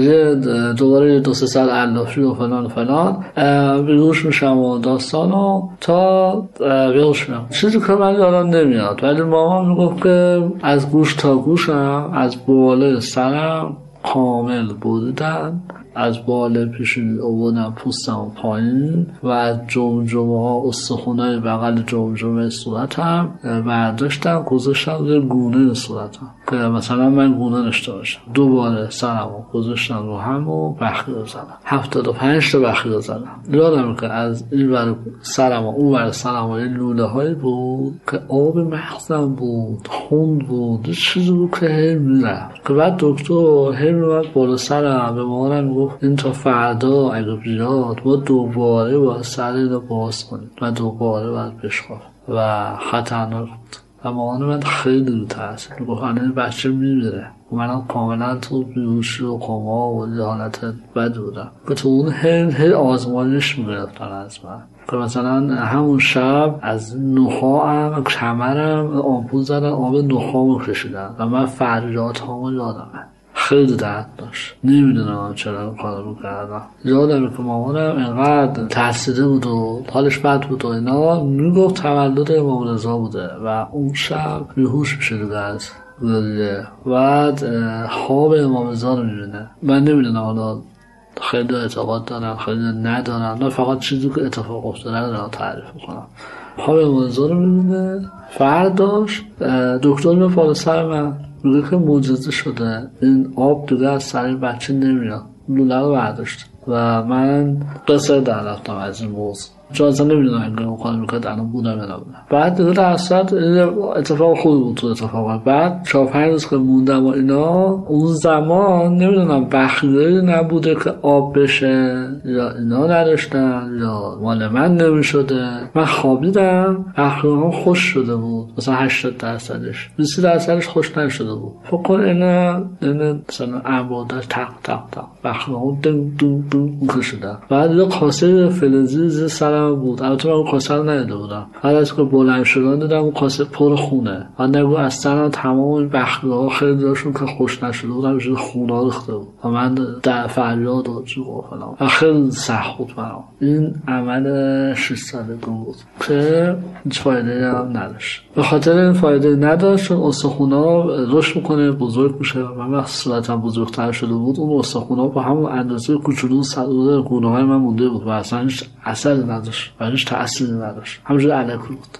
Speaker 2: دوباره دو سه سال علافی و فلان و فلان بیهوش میشم و داستانو تا بیهوش میشم. چیزی که من یادم نمیاد ولی مامان میگفت که از گوش تا گوشم از بالای سرم کامل بریدن، از بالا پیشونی آوردن پوستم پایین و از جمجمه ها استخونای بغل جمجمه صورتم برداشتم گذاشتم روی گونه صورتم که مثلا من گونه داشته باشم. دوباره سرمو گذاشتم رو هم و بخیه زدم، هفتاد و پنج تا بخیه زدم. یادم که از این ور سرم و اون ور سرم و لوله هایی بود که آب مغزم بود، خون بود، چیزی بود که هی میرفت. که بعد دکتر هی میرفت بالا سرم به مامانم گفت این تا فردا اگه بیاد ما دوباره با سر اینو باز کنیم و دوباره باید بشخواه و خطرناک بود. و مامان من خیلی رو ترسید، میگفت این بچه میمیره. و منم کاملا تو بیهوشی و کما و یه حالت بد بودم که تو اون هی هی آزمایش میگرفتن از من که مثلا همون شب از نخاهم کمرم آمپول زدن، آب نخامو کشیدن و من فریاد هامو یادمه. خیلی درد داشت، نمیدونم چرا این کارو میکردم. یادم که مامانم اینقدر ترسیده بود و حالش بد بود و اینا، میگفت تولد امام رضا بوده و اون شب بیهوش میشه دیگه از گریه. بعد خواب امام رضا رو میبینه. من نمیدونم حالا خیلی اعتقاد دارم خیلی ندارم، نه فقط چیزی که اتفاق افتاده رو دارم تعریف کنم. خواب امام رضا رو میبینه. فرداش دکتر میاد بالا سر من میگه که معجزه شده، این آب دیگه از سر بچه نمیاد. لوله رو برداشت و من قصه در رفتم از این موضوع، چون اصلا نمیدونم اینگاه مخواهی میکرد الان بودم یا نبودم. بعد دیگه در اصلا اتفاق خوبی بود تو اتفاق. بعد چهار پنج روز که موندم و اینا، اون زمان نمیدونم بخیه نبوده که آب بشه یا اینا نداشتن یا مال من نمیشده. من خوابیدم بخیه هم خوش شده بود، مثلا هشتاد درصدش بیست درصدش خوش نشده بود. فکر اینا اینا مثلا انبادش تق تق تق بخیه هم دم دم دم کشیدن. بعد یه کاسه فلزی زیر سرم بود، البته من اون کاسه رو ندیده بودم. بعد از که بلند شدن دیدم اون کاسه پر خونه و نگو از سرم تمام این بخیه ها خیلی داشتون که خوش نشده بودم میشه خونه ریخته بود و من در فریاد و جو و فلان و خیلی سخت بود برام. این عمل شش سالگی بود که هیچ فایده هم نداشت. به خاطر این فایده نداشت چون استخونا رشد میکنه بزرگ میشه و من وقتی صورتم بزرگتر شده بود اون استخونا با همون اندازه کوچولو صدور گونه های من مونده بود و اصلا هیچ اثری نداشت و هیچ تأثیری نداشت، همونجوری الکی بود.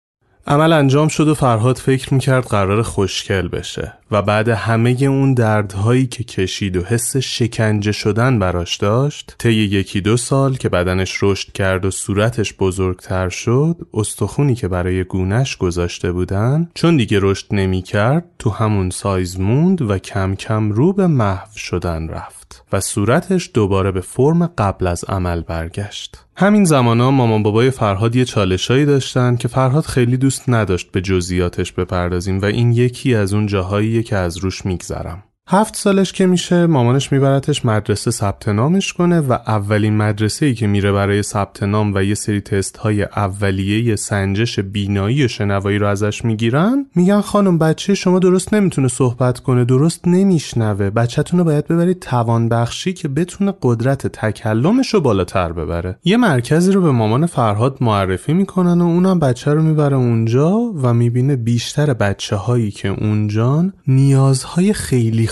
Speaker 1: عمل انجام شد و فرهاد فکر میکرد قرار خوشگل بشه و بعد همه اون دردهایی که کشید و حس شکنجه شدن براش داشت، طی یکی دو سال که بدنش رشد کرد و صورتش بزرگتر شد، استخونی که برای گونش گذاشته بودن چون دیگه رشد نمیکرد تو همون سایز موند و کم کم رو به محو شدن رفت و صورتش دوباره به فرم قبل از عمل برگشت. همین زمانا مامان بابای فرهاد یه چالشایی داشتن که فرهاد خیلی دوست نداشت به جزئیاتش بپردازیم و این یکی از اون جاهاییه که از روش میگذرم. هفت سالش که میشه مامانش میبرتش مدرسه ثبت نامش کنه و اولین مدرسه‌ای که میره برای ثبت نام و یه سری تست های اولیه سنجش بینایی و شنوایی رو ازش میگیرن، میگن خانم بچه شما درست نمیتونه صحبت کنه، درست نمیشنوه، بچه‌تون رو باید ببرید توانبخشی که بتونه قدرت تکلمش رو بالاتر ببره. یه مرکزی رو به مامان فرهاد معرفی میکنن و اونم بچه رو میبره اونجا و میبینه بیشتر بچه‌هایی که اونجان نیازهای خیلی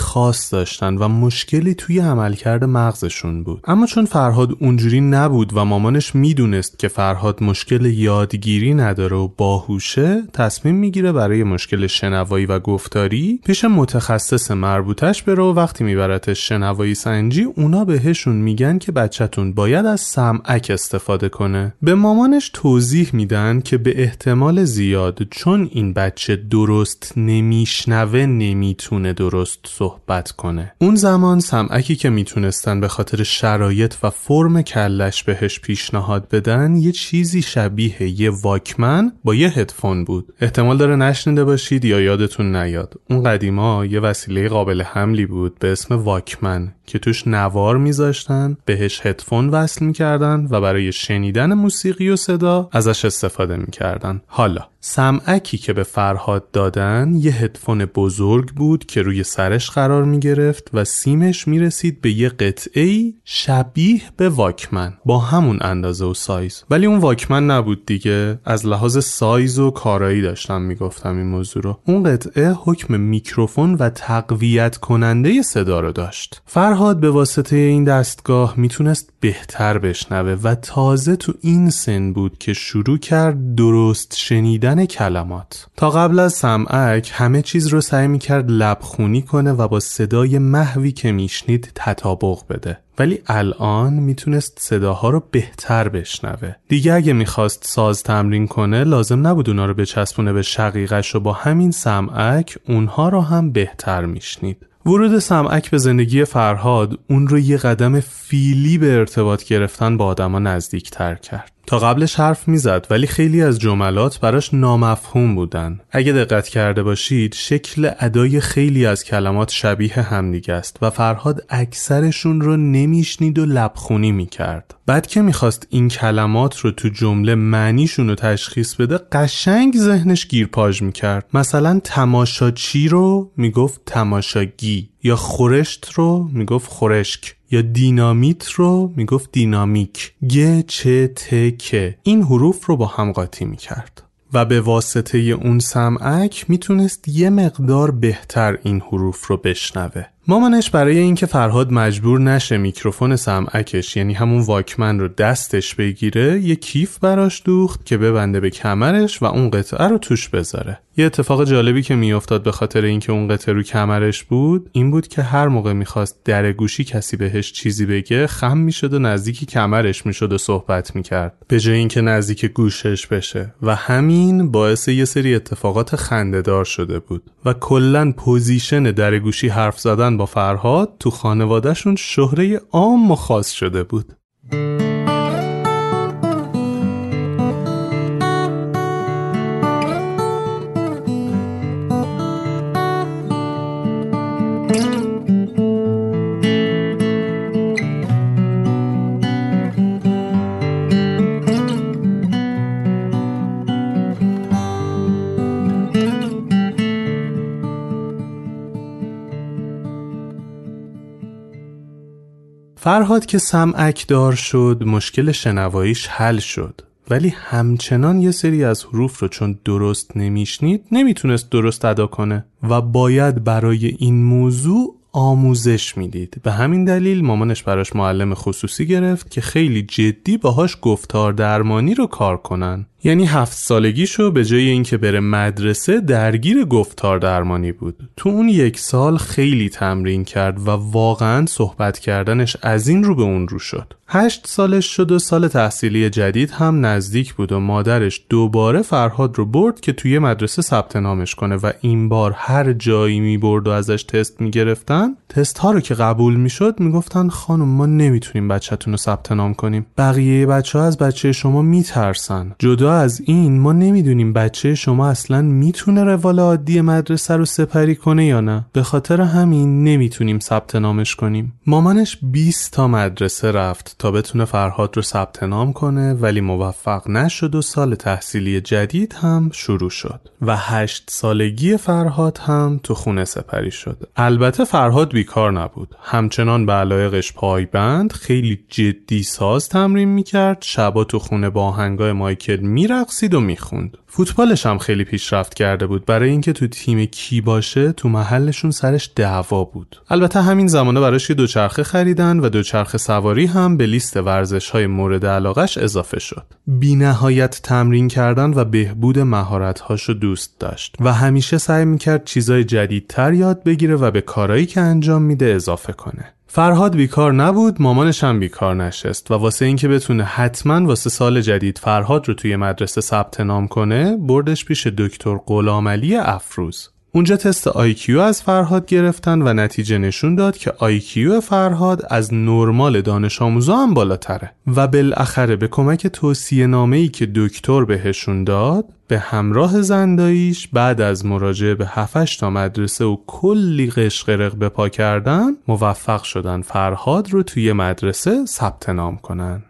Speaker 1: خاص داشتن و مشکلی توی عملکرد مغزشون بود. اما چون فرهاد اونجوری نبود و مامانش میدونست که فرهاد مشکل یادگیری نداره و باهوشه، تصمیم میگیره برای مشکل شنوایی و گفتاری پیش متخصص مربوطش بره و وقتی میبرتش شنوایی سنجی اونا بهشون میگن که بچه‌تون باید از سمعک استفاده کنه. به مامانش توضیح میدن که به احتمال زیاد چون این بچه درست نمیشنوه نمیتونه درست صحبت کنه. اون زمان سمعکی که میتونستن به خاطر شرایط و فرم کلش بهش پیشنهاد بدن یه چیزی شبیه یه واکمن با یه هدفون بود. احتمال داره نشنیده باشید یا یادتون نیاد. اون قدیما یه وسیله قابل حملی بود به اسم واکمن که توش نوار میذاشتن، بهش هدفون وصل میکردن و برای شنیدن موسیقی و صدا ازش استفاده میکردن. حالا سمعکی که به فرهاد دادن یه هدفون بزرگ بود که روی سرش قرار میگرفت و سیمش میرسید به یه قطعه‌ای شبیه به واکمن با همون اندازه و سایز. ولی اون واکمن نبود دیگه. از لحاظ سایز و کارایی داشتم میگفتم این موضوع رو. اون قطعه حکم میکروفون و تقویت کننده صدا رو داشت. فرهاد به واسطه این دستگاه میتونست بهتر بشنوه و تازه تو این سن بود که شروع کرد درست شنیدن کلمات. تا قبل از سمعک همه چیز رو سعی میکرد لبخونی کنه و با صدای محوی که میشنید تطابق بده. ولی الان میتونست صداها رو بهتر بشنوه. دیگه اگه میخواست ساز تمرین کنه لازم نبود اونا رو بچسبونه به شقیقش و با همین سمعک اونها رو هم بهتر میشنید. ورود سمعک به زندگی فرهاد اون رو یه قدم فیلی به ارتباط گرفتن با آدما نزدیک تر کرد. تا قبلش حرف میزد ولی خیلی از جملات براش نامفهوم بودن. اگه دقت کرده باشید شکل ادای خیلی از کلمات شبیه همدیگه است و فرهاد اکثرشون رو نمیشنید و لبخونی میکرد. بعد که میخواست این کلمات رو تو جمله معنیشون رو تشخیص بده قشنگ ذهنش گیرپاژ میکرد. مثلا تماشاچی رو میگفت تماشاگی، یا خورشت رو میگفت خورشک، یا دینامیت رو میگفت دینامیک. گ، چ، ت، ک این حروف رو با هم قاطی میکرد و به واسطه اون سمعک میتونست یه مقدار بهتر این حروف رو بشنوه. مامانش برای اینکه فرهاد مجبور نشه میکروفون سمعکش یعنی همون واکمن رو دستش بگیره یه کیف براش دوخت که ببنده به کمرش و اون قطعه رو توش بذاره. یه اتفاق جالبی که میافتاد به خاطر اینکه اون قطعه رو کمرش بود این بود که هر موقع میخواست در گوشی کسی بهش چیزی بگه خم میشد و نزدیک کمرش میشد و صحبت میکرد به جای اینکه نزدیک گوشش بشه و همین باعث یه سری اتفاقات خنده‌دار شده بود و کلاً پوزیشن در گوشی حرف زدن با فرهاد تو خانوادهشون شهره عام و خاص شده بود. فرهاد که سمعک دار شد مشکل شنواییش حل شد ولی همچنان یه سری از حروف رو چون درست نمیشنید نمیتونست درست ادا کنه و باید برای این موضوع آموزش میدید. به همین دلیل مامانش براش معلم خصوصی گرفت که خیلی جدی باهاش گفتار درمانی رو کار کنن. یعنی هفت سالگیشو به جای اینکه بره مدرسه درگیر گفتار درمانی بود. تو اون یک سال خیلی تمرین کرد و واقعا صحبت کردنش از این رو به اون رو شد. هشت سالش شد و سال تحصیلی جدید هم نزدیک بود و مادرش دوباره فرهاد رو برد که توی مدرسه ثبت نامش کنه و این بار هر جایی می برد و ازش تست می گرفتن. تست ها رو که قبول می شد می گفتن خانم ما نمیتونیم بچه‌تون رو ثبت نام کنیم. بقیه بچه ها از بچه شما می ترسن. جدا از این ما نمیدونیم بچه شما اصلا میتونه روال عادی مدرسه رو سپری کنه یا نه. به خاطر همین نمیتونیم ثبت نامش کنیم. مامانش بیست تا مدرسه رفت تا بتونه فرهاد رو ثبت نام کنه ولی موفق نشد و سال تحصیلی جدید هم شروع شد و هشت سالگی فرهاد هم تو خونه سپری شد. البته فرهاد بیکار نبود. همچنان به علایقش پایبند، خیلی جدی ساز تمرین میکرد، شبا تو خونه با آهنگای مایکل میرقصید و میخوند. فوتبالش هم خیلی پیشرفت کرده بود. برای اینکه تو تیم کی باشه تو محلشون سرش دعوا بود. البته همین زمانه براش یه دوچرخه خریدن و دوچرخه سواری هم به لیست ورزش‌های مورد علاقش اضافه شد. بی‌نهایت تمرین کردن و بهبود مهارت‌هاشو دوست داشت و همیشه سعی می‌کرد چیزای جدیدتر یاد بگیره و به کارهایی که انجام میده اضافه کنه. فرهاد بیکار نبود، مامانش هم بیکار نشست و واسه اینکه بتونه حتما واسه سال جدید فرهاد رو توی مدرسه ثبت نام کنه، بردش پیش دکتر غلامعلی افروز. اونجا تست آی کیو از فرهاد گرفتن و نتیجه نشون داد که آی کیو فرهاد از نرمال دانش آموزا هم بالاتره و بالاخره به کمک توصیه نامه‌ای که دکتر بهشون داد به همراه زنداییش بعد از مراجعه به هفتش تا مدرسه و کلی قشقرق به پا کردن موفق شدن فرهاد رو توی مدرسه ثبت نام کنن.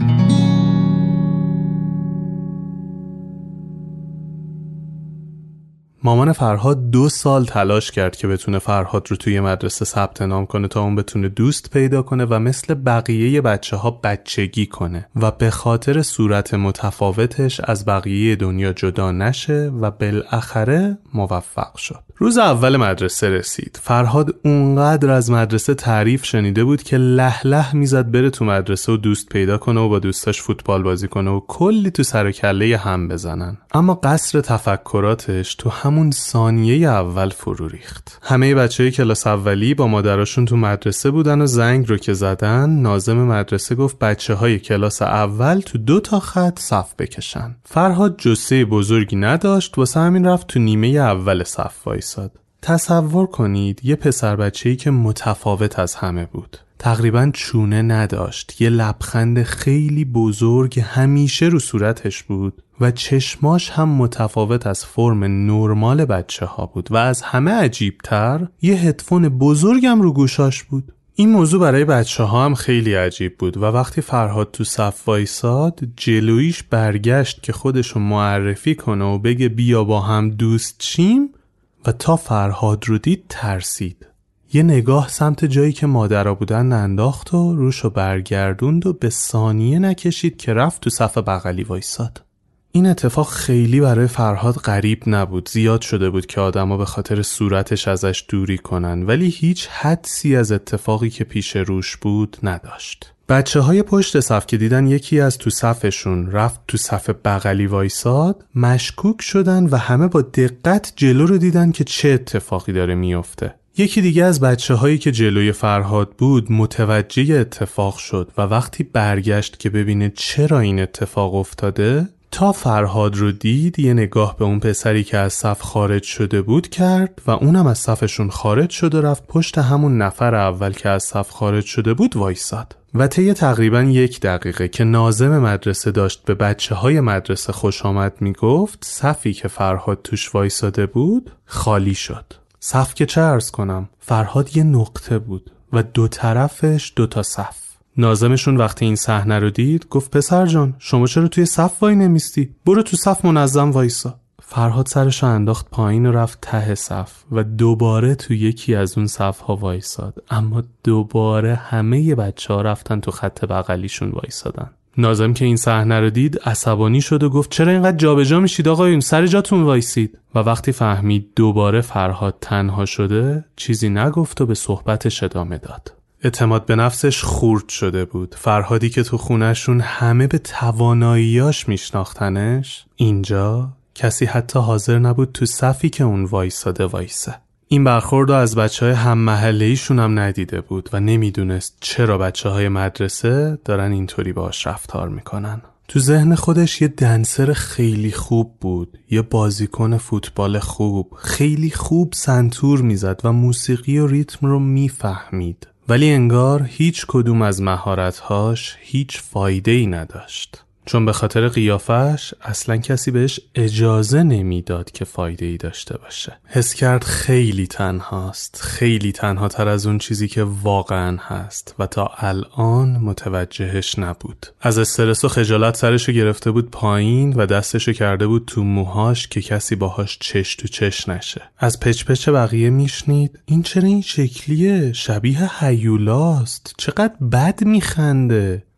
Speaker 1: مامان فرهاد دو سال تلاش کرد که بتونه فرهاد رو توی مدرسه ثبت نام کنه تا اون بتونه دوست پیدا کنه و مثل بقیه بچه ها بچگی کنه و به خاطر صورت متفاوتش از بقیه دنیا جدا نشه و بالاخره موفق شد. روز اول مدرسه رسید. فرهاد اونقدر از مدرسه تعریف شنیده بود که له له میزد بره تو مدرسه و دوست پیدا کنه و با دوستاش فوتبال بازی کنه و کلی تو سر و کله هم بزنن. اما قصر تفکراتش تو همون ثانیه اول فرو ریخت. همه بچه‌های کلاس اولی با مادراشون تو مدرسه بودن و زنگ رو که زدن، ناظم مدرسه گفت بچه‌های کلاس اول تو دو تا خط صف بکشن. فرهاد جثه بزرگی نداشت، واسه همین رفت تو نیمه اول صف وایساد. تصور کنید یه پسر بچه‌ای که متفاوت از همه بود. تقریباً چونه نداشت، یه لبخند خیلی بزرگ همیشه رو صورتش بود و چشماش هم متفاوت از فرم نرمال بچه ها بود و از همه عجیبتر یه هدفون بزرگم رو گوشاش بود. این موضوع برای بچه ها هم خیلی عجیب بود و وقتی فرهاد تو صف وایساد جلویش برگشت که خودشو معرفی کنه و بگه بیا با هم دوست شیم و تا فرهاد رو دید ترسید. یه نگاه سمت جایی که مادرها بودن انداخت و روشو برگردوند و به ثانیه نکشید که رفت تو صف بغلی وایساد. این اتفاق خیلی برای فرهاد غریب نبود. زیاد شده بود که آدما به خاطر صورتش ازش دوری کنن، ولی هیچ حدسی از اتفاقی که پیش روش بود نداشت. بچه های پشت صف که دیدن یکی از تو صفشون رفت تو صف بغلی وایساد، مشکوک شدن و همه با دقت جلو رو دیدن که چه اتفاقی داره میفته. یکی دیگه از بچه هایی که جلوی فرهاد بود متوجه اتفاق شد و وقتی برگشت که ببینه چرا این اتفاق افتاده، تا فرهاد رو دید یه نگاه به اون پسری که از صف خارج شده بود کرد و اونم از صفشون خارج شد و رفت پشت همون نفر اول که از صف خارج شده بود وایساد. و طی تقریباً یک دقیقه که ناظم مدرسه داشت به بچه های مدرسه خوش آمد میگفت، صفی که فرهاد توش وایساده بود خالی شد. صف که چه عرض کنم، فرهاد یه نقطه بود و دو طرفش دو تا صف. ناظمشون وقتی این صحنه رو دید گفت پسر جان شما چرا توی صف وای نمیستی؟ برو تو صف منظم وایسا. فرهاد سرشو انداخت پایین و رفت ته صف و دوباره تو یکی از اون صف ها وایساد، اما دوباره همه بچه ها رفتن تو خط بغلیشون وایسادن. ناظم که این صحنه رو دید عصبانی شد و گفت چرا اینقدر جابجا میشید آقایون، سر جاتون وایسید. و وقتی فهمید دوباره فرهاد تنها شده چیزی نگفت و به صحبتش ادامه داد. اعتماد به نفسش خورد شده بود. فرهادی که تو خونهشون همه به تواناییاش میشناختنش، اینجا کسی حتی حاضر نبود تو صفی که اون وایساده وایسه. این برخوردو از بچهای هم محله‌ایشون هم ندیده بود و نمیدونست چرا بچهای مدرسه دارن اینطوری باهاش رفتار میکنن. تو ذهن خودش یه دنسر خیلی خوب بود، یه بازیکن فوتبال خوب، خیلی خوب سنتور میزد و موسیقی و ریتم رو میفهمید، ولی انگار هیچ کدوم از مهارت‌هاش هیچ فایده‌ای نداشت، چون به خاطر قیافش اصلا کسی بهش اجازه نمیداد که فایده‌ای داشته باشه. حس کرد خیلی تنهاست، خیلی تنهاتر از اون چیزی که واقعا هست و تا الان متوجهش نبود. از استرس و خجالت سرشو گرفته بود پایین و دستشو کرده بود تو موهاش که کسی باهاش چش تو چش نشه. از پچ پچ بقیه میشنید این چرا این شکلیه؟ شبیه هیولاست، چقدر بد میخنده.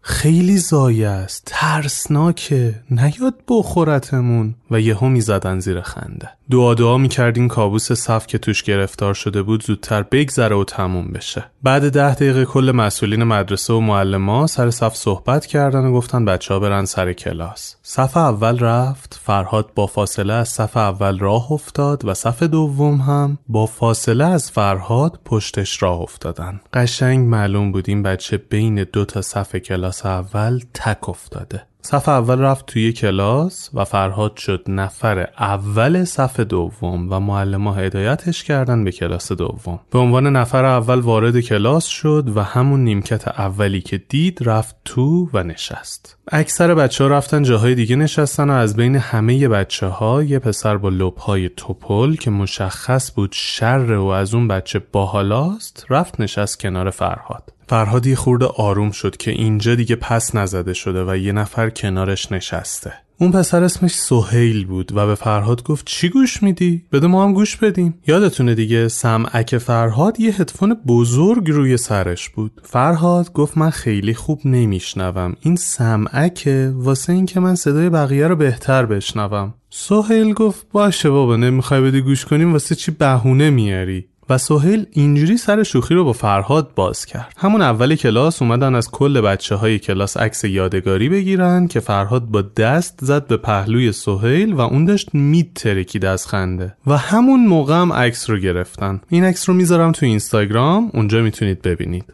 Speaker 1: خیلی زایه است، ترسناکه، نیاد بخورتمون. و یهو میزدن زیر خنده. دعا دعا میکرد این کابوس صف که توش گرفتار شده بود زودتر بگذره و تموم بشه. بعد ده دقیقه کل مسئولین مدرسه و معلما سر صف صحبت کردن و گفتن بچه‌ها برن سر کلاس. صف اول رفت، فرهاد با فاصله از صف اول راه افتاد و صف دوم هم با فاصله از فرهاد پشتش راه افتادن. قشنگ معلوم بود این بچه بین دو تا صف کلاس اول تک افتاده. صف اول رفت توی کلاس و فرهاد شد نفر اول صف دوم و معلم‌ها هدایتش کردن به کلاس دوم. به عنوان نفر اول وارد کلاس شد و همون نیمکت اولی که دید رفت تو و نشست. اکثر بچه‌ها رفتن جاهای دیگه نشستن و از بین همه بچه‌ها یه پسر با لب‌های توپل که مشخص بود شر و از اون بچه باحالاست رفت نشست کنار فرهاد. فرهاد یه خورده آروم شد که اینجا دیگه پس نزده شده و یه نفر کنارش نشسته. اون پسر اسمش سهیل بود و به فرهاد گفت چی گوش میدی؟ بده ما هم گوش بدیم. یادتونه دیگه سمعک فرهاد یه هدفون بزرگ روی سرش بود. فرهاد گفت من خیلی خوب نمیشنوم. این سمعکه واسه این که من صدای بقیه رو بهتر بشنوم. سهیل گفت باشه بابا، نمیخوای بدی گوش کنیم واسه چی بهونه میاری؟ و سهیل اینجوری سر شوخی رو با فرهاد باز کرد. همون اول کلاس اومدن از کل بچه های کلاس عکس یادگاری بگیرن که فرهاد با دست زد به پهلوی سهیل و اون داشت میترکید از خنده و همون موقع هم عکس رو گرفتن. این عکس رو میذارم تو اینستاگرام، اونجا میتونید ببینید.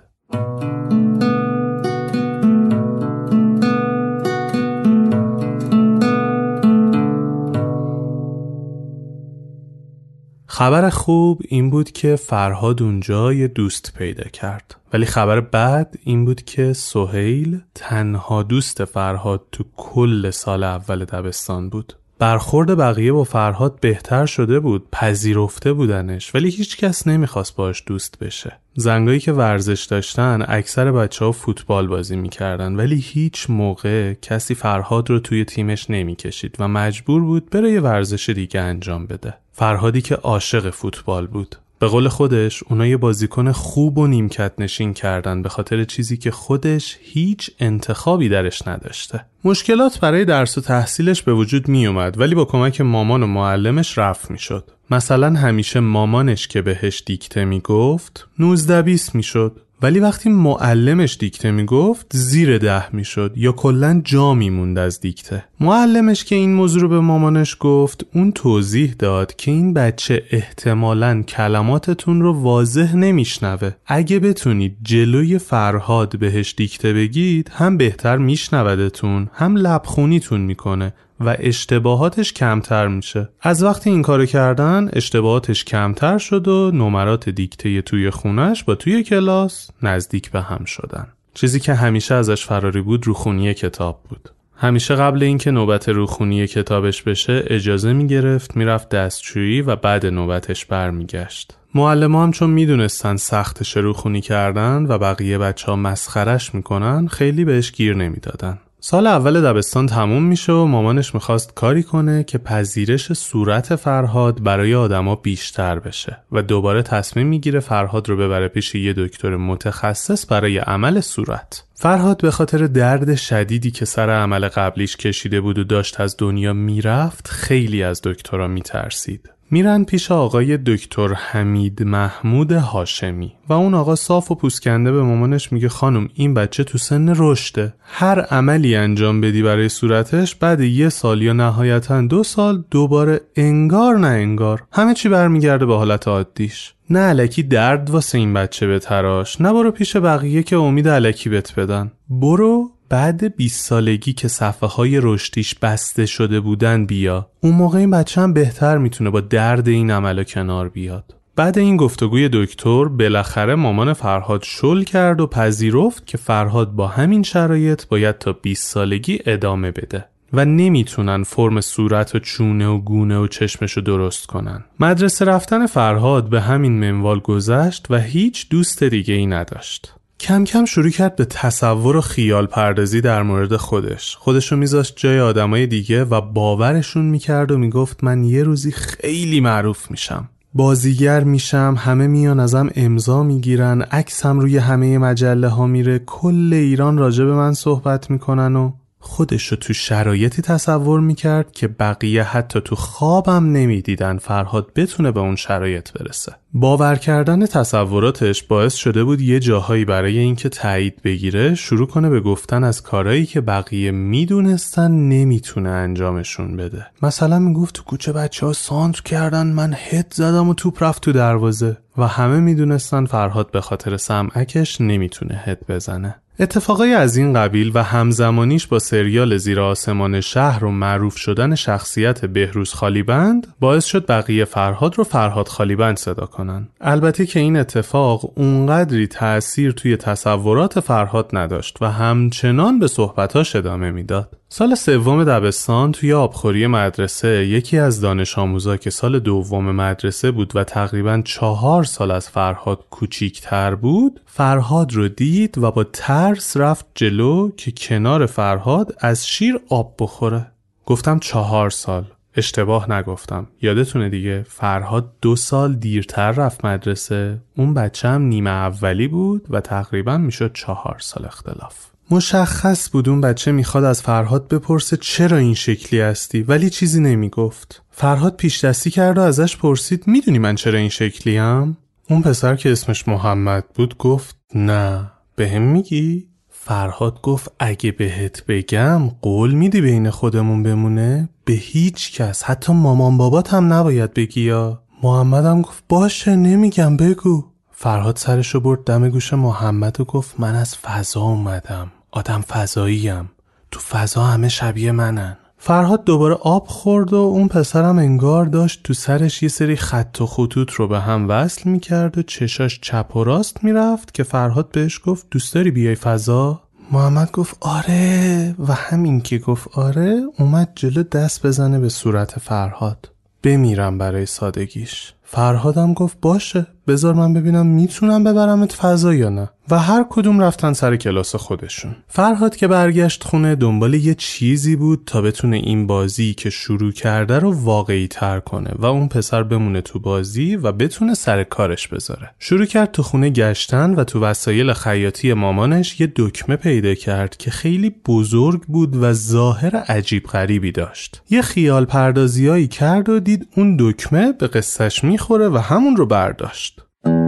Speaker 1: خبر خوب این بود که فرهاد اونجا یه دوست پیدا کرد، ولی خبر بد این بود که سهیل تنها دوست فرهاد تو کل سال اول دبستان بود. برخورد بقیه با فرهاد بهتر شده بود، پذیرفته بودنش، ولی هیچ کس نمیخواست باش دوست بشه. زنگایی که ورزش داشتن اکثر بچه‌ها فوتبال بازی میکردن، ولی هیچ موقع کسی فرهاد رو توی تیمش نمیکشید و مجبور بود بره یه ورزش دیگه انجام بده. فرهادی که عاشق فوتبال بود. به قول خودش اونا یه بازیکن خوب و نیمکت نشین کردن به خاطر چیزی که خودش هیچ انتخابی درش نداشته. مشکلات برای درس و تحصیلش به وجود می اومد، ولی با کمک مامان و معلمش رفع می شد. مثلا همیشه مامانش که بهش دیکته می گفت نوزده بیست می شد، ولی وقتی معلمش دیکته می گفت زیر ده می شد یا کلن جا می موند از دیکته. معلمش که این موضوع رو به مامانش گفت اون توضیح داد که این بچه احتمالاً کلماتتون رو واضح نمیشنوه. اگه بتونید جلوی فرهاد بهش دیکته بگید هم بهتر میشنودتون هم لبخونیتون میکنه و اشتباهاتش کمتر میشه. از وقتی این کارو کردن اشتباهاتش کمتر شد و نمرات دیکته توی خونش با توی کلاس نزدیک به هم شدن. چیزی که همیشه ازش فراری بود روخونی کتاب بود. همیشه قبل اینکه نوبت روخونی کتابش بشه اجازه میگرفت میرفت دستشویی و بعد نوبتش برمیگشت. معلم‌ها هم چون میدونستن سختش روخونی کردن و بقیه بچه‌ها مسخرش میکنن خیلی بهش گیر نمیدادن. سال اول دبستان تموم میشه و مامانش میخواست کاری کنه که پذیرش صورت فرهاد برای آدما بیشتر بشه و دوباره تصمیم میگیره فرهاد رو ببره پیش یه دکتر متخصص برای عمل صورت. فرهاد به خاطر درد شدیدی که سر عمل قبلیش کشیده بود و داشت از دنیا میرفت خیلی از دکترها میترسید. میرن پیش آقای دکتر حمید محمود هاشمی و اون آقا صاف و پوسکنده به مامانش میگه خانم این بچه تو سن رشده، هر عملی انجام بدی برای صورتش بعد یه سال یا نهایتاً دو سال دوباره انگار نه انگار همه چی برمیگرده به حالت عادیش. نه الکی درد واسه این بچه بتراش، نه برو پیش بقیه که امید الکی بت بدن. برو بعد بیست سالگی که صفحه های رشدیش بسته شده بودن بیا، اون موقع این بچه هم بهتر میتونه با درد این عمل کنار بیاد. بعد این گفتگوی دکتر بالاخره مامان فرهاد شل کرد و پذیرفت که فرهاد با همین شرایط باید تا بیست سالگی ادامه بده و نمیتونن فرم صورت و چونه و گونه و چشمشو درست کنن. مدرسه رفتن فرهاد به همین منوال گذشت و هیچ دوست دیگه ای نداشت. کم کم شروع کرد به تصور و خیال پردازی در مورد خودش. خودشو میذاشت جای آدمای دیگه و باورشون میکرد و میگفت من یه روزی خیلی معروف میشم. بازیگر میشم، همه میان ازم امضا میگیرن، عکسم روی همه مجله ها میره، کل ایران راجع به من صحبت میکنن و خودشو تو شرایطی تصور میکرد که بقیه حتی تو خوابم نمیدیدن فرهاد بتونه به اون شرایط برسه. باور کردن تصوراتش باعث شده بود یه جاهایی برای اینکه تایید بگیره شروع کنه به گفتن از کارهایی که بقیه میدونستن نمیتونه انجامشون بده. مثلا میگفت تو کوچه بچه‌ها سانتر کردن، من هد زدم و توپ رفت تو دروازه و همه میدونستن فرهاد به خاطر سمعکش نمیتونه هد بزنه. اتفاقای از این قبیل و همزمانیش با سریال زیر آسمان شهر و معروف شدن شخصیت بهروز خالیبند باعث شد بقیه فرهاد رو فرهاد خالیبند صدا کنن. البته که این اتفاق اونقدری تأثیر توی تصورات فرهاد نداشت و همچنان به صحبتاش ادامه میداد. سال سوم دبستان توی آبخوری مدرسه یکی از دانش آموزا که سال دوم مدرسه بود و تقریباً چهار سال از فرهاد کوچیک‌تر بود، فرهاد رو دید و با ترس رفت جلو که کنار فرهاد از شیر آب بخوره. گفتم چهار سال، اشتباه نگفتم. یادتونه دیگه فرهاد دو سال دیرتر رفت مدرسه، اون بچه هم نیمه اولی بود و تقریباً میشد چهار سال اختلاف. مشخص بود اون بچه میخواد از فرهاد بپرسه چرا این شکلی هستی، ولی چیزی نمیگفت. فرهاد پیش دستی کرد و ازش پرسید میدونی من چرا این شکلی هم؟ اون پسر که اسمش محمد بود گفت نه، بهم میگی؟ فرهاد گفت اگه بهت بگم قول میدی بین خودمون بمونه؟ به هیچ کس، حتی مامان بابات هم نباید بگی یا؟ محمد هم گفت باشه نمیگم، بگو. فرهاد سرشو برد دم گوش محمد و گفت من از فضا اومدم، آدم فضاییم، تو فضا همه شبیه منن. فرهاد دوباره آب خورد و اون پسرم انگار داشت تو سرش یه سری خط و خطوط رو به هم وصل میکرد و چشاش چپ و راست میرفت که فرهاد بهش گفت دوست داری بیای فضا؟ محمد گفت آره، و همین که گفت آره اومد جلو دست بزنه به صورت فرهاد. بمیرم برای سادگیش. فرهادم گفت باشه، بذار من ببینم میتونم ببرمت فضا یا نه. و هر کدوم رفتن سر کلاس خودشون. فرهاد که برگشت خونه دنبال یه چیزی بود تا بتونه این بازی که شروع کرده رو واقعی تر کنه و اون پسر بمونه تو بازی و بتونه سر کارش بذاره. شروع کرد تو خونه گشتن و تو وسایل خیاطی مامانش یه دکمه پیدا کرد که خیلی بزرگ بود و ظاهر عجیب غریبی داشت. یه خیال پردازیایی کرد و دید اون دکمه به قصهش میخوره و همون رو برداشت.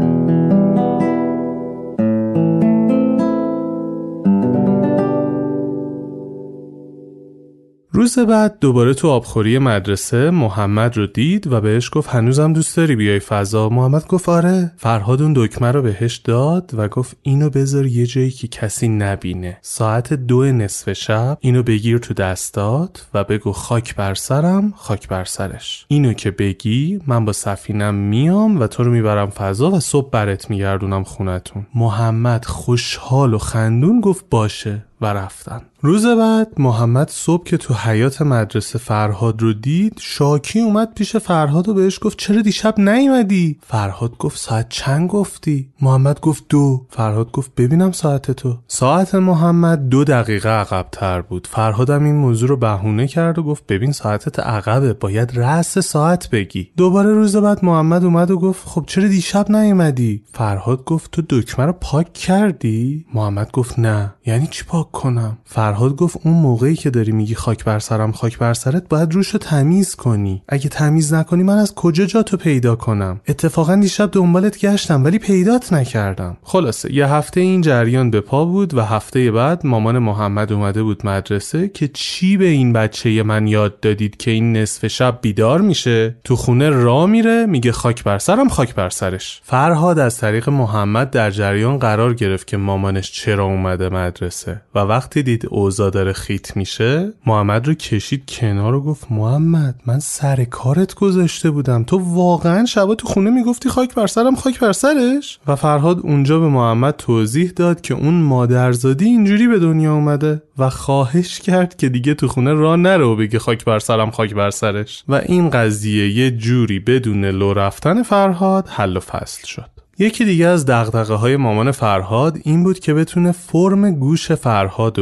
Speaker 1: روز بعد دوباره تو آبخوری مدرسه محمد رو دید و بهش گفت هنوزم دوست داری بیای فضا؟ محمد گفت آره. فرهاد اون دکمه رو بهش داد و گفت اینو بذار یه جایی که کسی نبینه. ساعت دو نصف شب اینو بگیر تو دستات و بگو خاک بر سرم، خاک بر سرش. اینو که بگی من با سفینم میام و تو رو میبرم فضا و صبح برات میگردونم خونتون. محمد خوشحال و خندون گفت باشه و رفتن. روز بعد محمد صبح که تو حیاط مدرسه فرهاد رو دید، شاکی اومد پیش فرهاد و بهش گفت چرا دیشب نیومدی؟ فرهاد گفت ساعت چند گفتی؟ محمد گفت دو. فرهاد گفت ببینم ساعت تو. ساعت محمد دو دقیقه عقب تر بود. فرهادم این موضوع رو بهونه کرد و گفت ببین ساعتت عقبه، باید رأس ساعت بگی. دوباره روز بعد محمد اومد و گفت خب چرا دیشب نیومدی؟ فرهاد گفت تو دکمه رو پاک کردی؟ محمد گفت نه. یعنی چی پاک کنم؟ فرهاد گفت اون موقعی که داری میگی خاک بر سرم خاک بر سرت باید روشو تمیز کنی. اگه تمیز نکنی من از کجا جاتو پیدا کنم؟ اتفاقا دیشب دنبالت گشتم ولی پیدات نکردم. خلاصه یه هفته این جریان به پا بود و هفته بعد مامان محمد اومده بود مدرسه که چی به این بچه من یاد دادید که این نصف شب بیدار میشه، تو خونه راه میره، میگه خاک بر سرم خاک بر سرش. فرهاد از طریق محمد در جریان قرار گرفت که مامانش چرا اومده مدرسه و وقتی دید اوضاع داره خیت میشه محمد رو کشید کنار و گفت محمد من سر کارت گذاشته بودم، تو واقعا شبا تو خونه میگفتی خاک بر سرم خاک بر سرش؟ و فرهاد اونجا به محمد توضیح داد که اون مادرزادی اینجوری به دنیا اومده و خواهش کرد که دیگه تو خونه راه نره و بگه خاک بر سرم خاک بر سرش و این قضیه یه جوری بدون لو رفتن فرهاد حل و فصل شد. یکی دیگه از دغدغه‌های مامان فرهاد این بود که بتونه فرم گوش فرهادو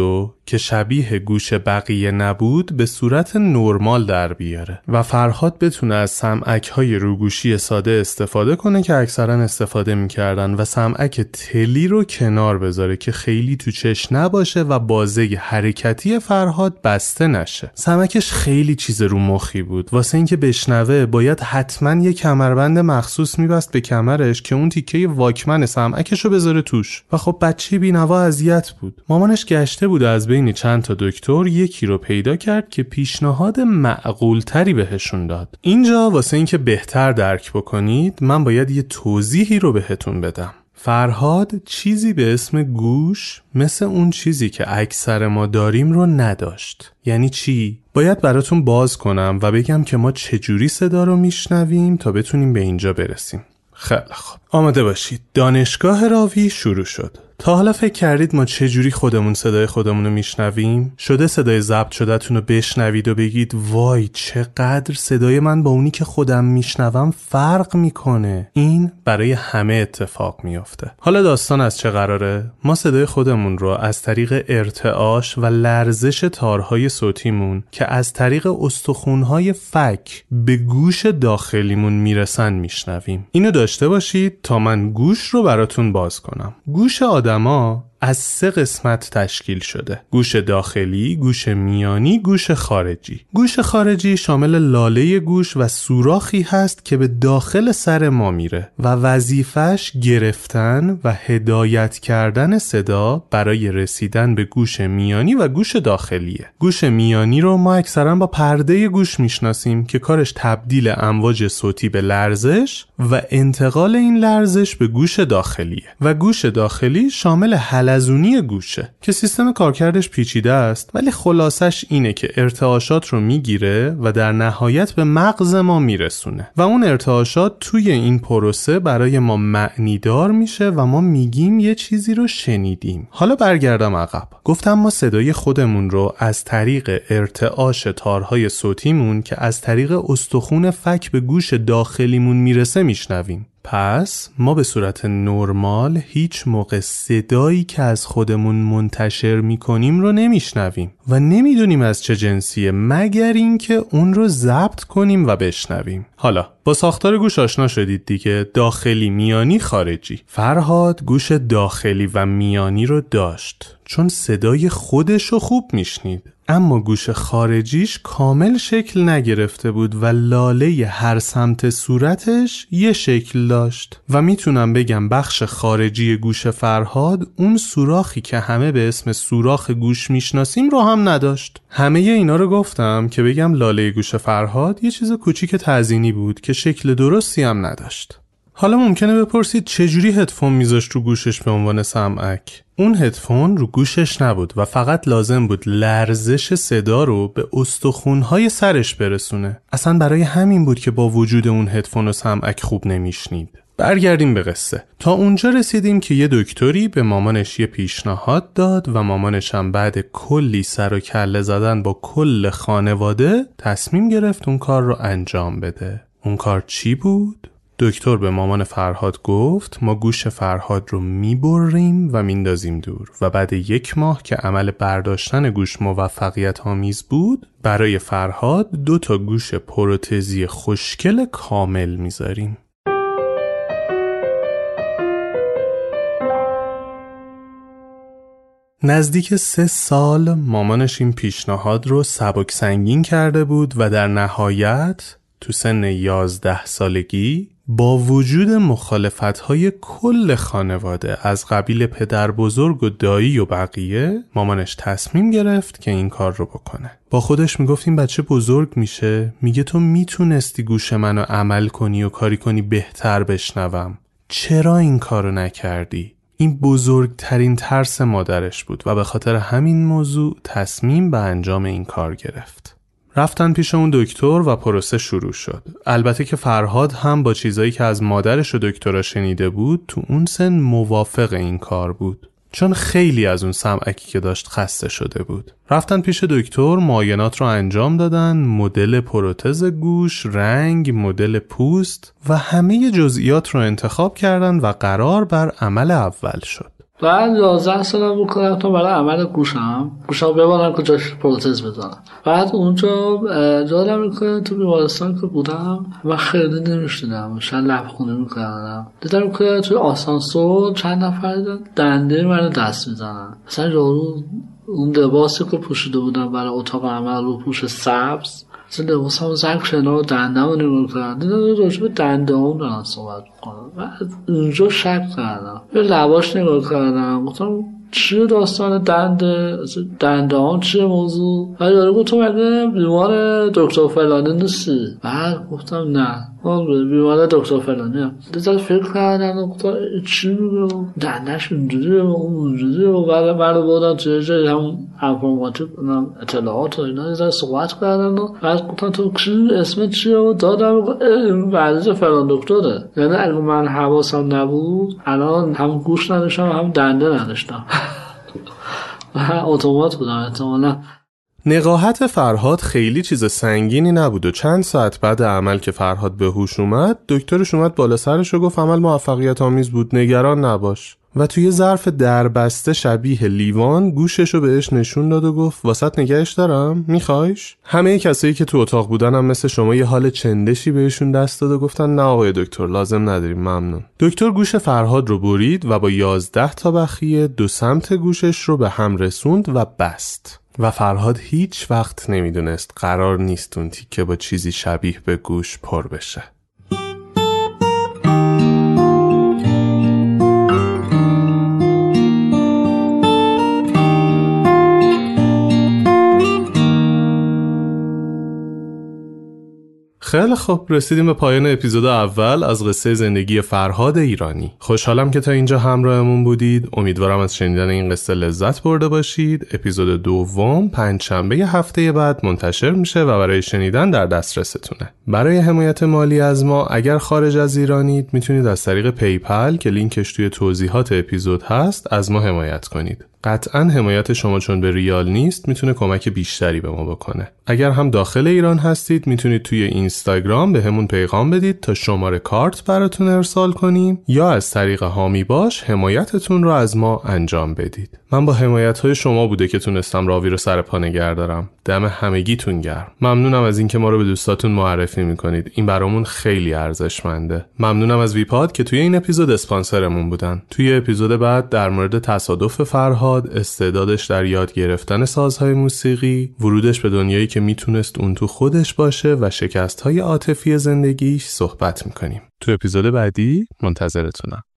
Speaker 1: که شبیه گوش بقیه نبود به صورت نرمال در بیاره و فرهاد بتونه از سمعک‌های روگوشی ساده استفاده کنه که اکثرا استفاده میکردن و سمعک تلی رو کنار بذاره که خیلی تو چش نباشه و بازه حرکتی فرهاد بسته نشه. سمعکش خیلی چیز رو مخی بود، واسه اینکه بشنوه باید حتما یه کمربند مخصوص میبست به کمرش که اون تیکه واکمن سمعکش رو بذاره توش و خب بچه بی‌نوا اذیت بود. مامانش گشته بود از بین چند تا دکتر یکی رو پیدا کرد که پیشنهاد معقول تری بهشون داد. اینجا واسه اینکه بهتر درک بکنید من باید یه توضیحی رو بهتون بدم. فرهاد چیزی به اسم گوش مثل اون چیزی که اکثر ما داریم رو نداشت. یعنی چی؟ باید براتون باز کنم و بگم که ما چجوری صدا رو میشنویم تا بتونیم به اینجا برسیم. خیلی خوب، آماده باشید. دانشگاه راوی شروع شد. تا حالا فکر کردید ما چجوری خودمون صدای خودمون رو میشنویم؟ شده صدای ضبط شده تون رو بشنوید و بگید وای چقدر صدای من با اونی که خودم میشنوم فرق میکنه. این برای همه اتفاق میافته. حالا داستان از چه قراره؟ ما صدای خودمون رو از طریق ارتعاش و لرزش تارهای صوتیمون که از طریق استخوان‌های فک به گوش داخلیمون میرسن میشنویم. اینو داشته باشید تا من گوش رو براتون باز کنم. گوش آدما از سه قسمت تشکیل شده: گوش داخلی، گوش میانی، گوش خارجی. گوش خارجی شامل لاله گوش و سوراخی هست که به داخل سر ما میره و وظیفش گرفتن و هدایت کردن صدا برای رسیدن به گوش میانی و گوش داخلیه. گوش میانی رو ما اکثرا با پرده گوش میشناسیم که کارش تبدیل امواج صوتی به لرزش و انتقال این لرزش به گوش داخلیه. و گوش داخلی شامل حلزونی گوشه که سیستم کارکردش پیچیده است، ولی خلاصش اینه که ارتعاشات رو میگیره و در نهایت به مغز ما میرسونه و اون ارتعاشات توی این پروسه برای ما معنیدار میشه و ما میگیم یه چیزی رو شنیدیم. حالا برگردم عقب. گفتم ما صدای خودمون رو از طریق ارتعاش تارهای صوتیمون که از طریق استخوان فک به گوش داخلیمون میرسه میشنویم. پس ما به صورت نرمال هیچ موقع صدایی که از خودمون منتشر میکنیم رو نمیشنویم و نمیدونیم از چه جنسیه مگر اینکه اون رو ضبط کنیم و بشنویم. حالا با ساختار گوش آشنا شدید دیگه، داخلی، میانی، خارجی. فرهاد گوش داخلی و میانی رو داشت چون صدای خودش رو خوب میشنید، اما گوش خارجیش کامل شکل نگرفته بود و لاله هر سمت صورتش یه شکل داشت و میتونم بگم بخش خارجی گوش فرهاد اون سوراخی که همه به اسم سوراخ گوش میشناسیم رو هم نداشت. همه اینا رو گفتم که بگم لاله گوش فرهاد یه چیز کوچیک تزیینی بود که شکل درستی هم نداشت. حالا ممکنه بپرسید چجوری هدفون میذاشت رو گوشش به عنوان سمعک؟ اون هدفون رو گوشش نبود و فقط لازم بود لرزش صدا رو به استخوان‌های سرش برسونه. اصلا برای همین بود که با وجود اون هدفون و سمعک خوب نمیشنید. برگردیم به قصه. تا اونجا رسیدیم که یه دکتری به مامانش یه پیشنهاد داد و مامانش هم بعد کلی سر و کله زدن با کل خانواده تصمیم گرفت اون کار رو انجام بده. اون کار چی بود؟ دکتر به مامان فرهاد گفت ما گوش فرهاد رو میبریم و میندازیم دور و بعد یک ماه که عمل برداشتن گوش موفقیت آمیز بود برای فرهاد دو تا گوش پروتزی خوشگل کامل میذاریم. نزدیک سه سال مامانش این پیشنهاد رو سبک سنگین کرده بود و در نهایت تو سن یازده سالگی با وجود مخالفت‌های کل خانواده از قبیل پدر بزرگ و دایی و بقیه، مامانش تصمیم گرفت که این کار رو بکنه. با خودش میگفت این بچه بزرگ میشه، میگه تو میتونستی گوش منو عمل کنی و کاری کنی بهتر بشنوم، چرا این کارو نکردی؟ این بزرگترین ترس مادرش بود و به خاطر همین موضوع تصمیم به انجام این کار گرفت. رفتن پیش اون دکتر و پروسه شروع شد. البته که فرهاد هم با چیزایی که از مادرش و دکترها شنیده بود تو اون سن موافق این کار بود، چون خیلی از اون سمعکی که داشت خسته شده بود. رفتن پیش دکتر، معاینات رو انجام دادن، مدل پروتز گوش، رنگ، مدل پوست و همه جزئیات رو انتخاب کردن و قرار بر عمل اول شد.
Speaker 2: بعد یازده سالم بود که رفتم برای عمل گوشم گوشم ببرم که جاش پروتز بزنم. بعد اونجا جالب میکنه تو بیمارستان که بودم من خیلی نمیشنیدم، شاید لبخونه میکنم، دیدم که توی آسانسور چند نفر دنده من دست میزنن. مثلا یارو اون لباسی که پوشیده بودم برای اتاق عمل رو پوش سبز، مثلا لباس هم زنگ کنار دنده هم نگاه کردن، دیدم راجع به دنده هم دارن صحبت میکنم. بعد اونجا شک کردم، به لباش نگاه کردم، گفتم چیه داستان دنده دنده هم چیه موضوع؟ بعد یارو گفت تو مگه بیمار دکتر فلانی نیستی؟ بعد گفتم نه من بیمار دکتر فلانی هم. دیدم فکر کردم گفتم چی میگه دندش اینجوریه اون اونجوریه و بعد منو بردن توی جایی هم انفرماتیک اطلاعات و اینا دیدم صحبت کردن و بعد گفتم تو چی اسم چیه و دادم این ورزش فلان دکتره. یعنی اگه من حواسم نبود الان هم گوش نداشتم هم دنده نداشتم و اتومات بودم احتمالا.
Speaker 1: نقاهت فرهاد خیلی چیز سنگینی نبود و چند ساعت بعد عمل که فرهاد به هوش اومد دکترش اومد بالا سرش و گفت عمل موفقیت آمیز بود، نگران نباش. و توی ظرف دربسته شبیه لیوان گوششو بهش نشون داد و گفت واسط نگهش دارم میخوایش؟ همه کسایی که تو اتاق بودن هم مثل شما یه حال چندشی بهشون دست داد و گفتن نه آقای دکتر لازم نداریم ممنون. دکتر گوش فرهاد رو برید و با یازده تا بخیه دو سمت گوشش رو به هم رسوند و بست. و فرهاد هیچ وقت نمیدونست قرار نیست اون تیکه با چیزی شبیه به گوش پر بشه. خیلی خوب، رسیدیم به پایان اپیزود اول از قصه زندگی فرهاد ایرانی. خوشحالم که تا اینجا همراهمون بودید. امیدوارم از شنیدن این قصه لذت برده باشید. اپیزود دوم پنجشنبه هفته بعد منتشر میشه و برای شنیدن در دسترستونه. برای حمایت مالی از ما اگر خارج از ایرانید میتونید از طریق پیپل که لینکش توی توضیحات اپیزود هست از ما حمایت کنید. قطعاً حمایت شما چون به ریال نیست میتونه کمک بیشتری به ما بکنه. اگر هم داخل ایران هستید میتونید توی اینستاگرام به همون پیغام بدید تا شماره کارت براتون ارسال کنیم یا از طریق هامی باش حمایتتون رو از ما انجام بدید. من با حمایت‌های شما بوده که تونستم راوی رو سر پا نگه دارم. دم همگیتون گرم. ممنونم از اینکه ما رو به دوستاتون معرفی میکنید. این برامون خیلی ارزشمنده. ممنونم از ویپاد که توی این اپیزود اسپانسرمون بودن. توی اپیزود بعد در مورد تصادف فرهاد، استعدادش در یاد گرفتن سازهای موسیقی، ورودش به دنیایی که میتونست اون تو خودش باشه و شکست‌های عاطفی زندگیش صحبت میکنیم. تو اپیزود بعدی منتظرتونم.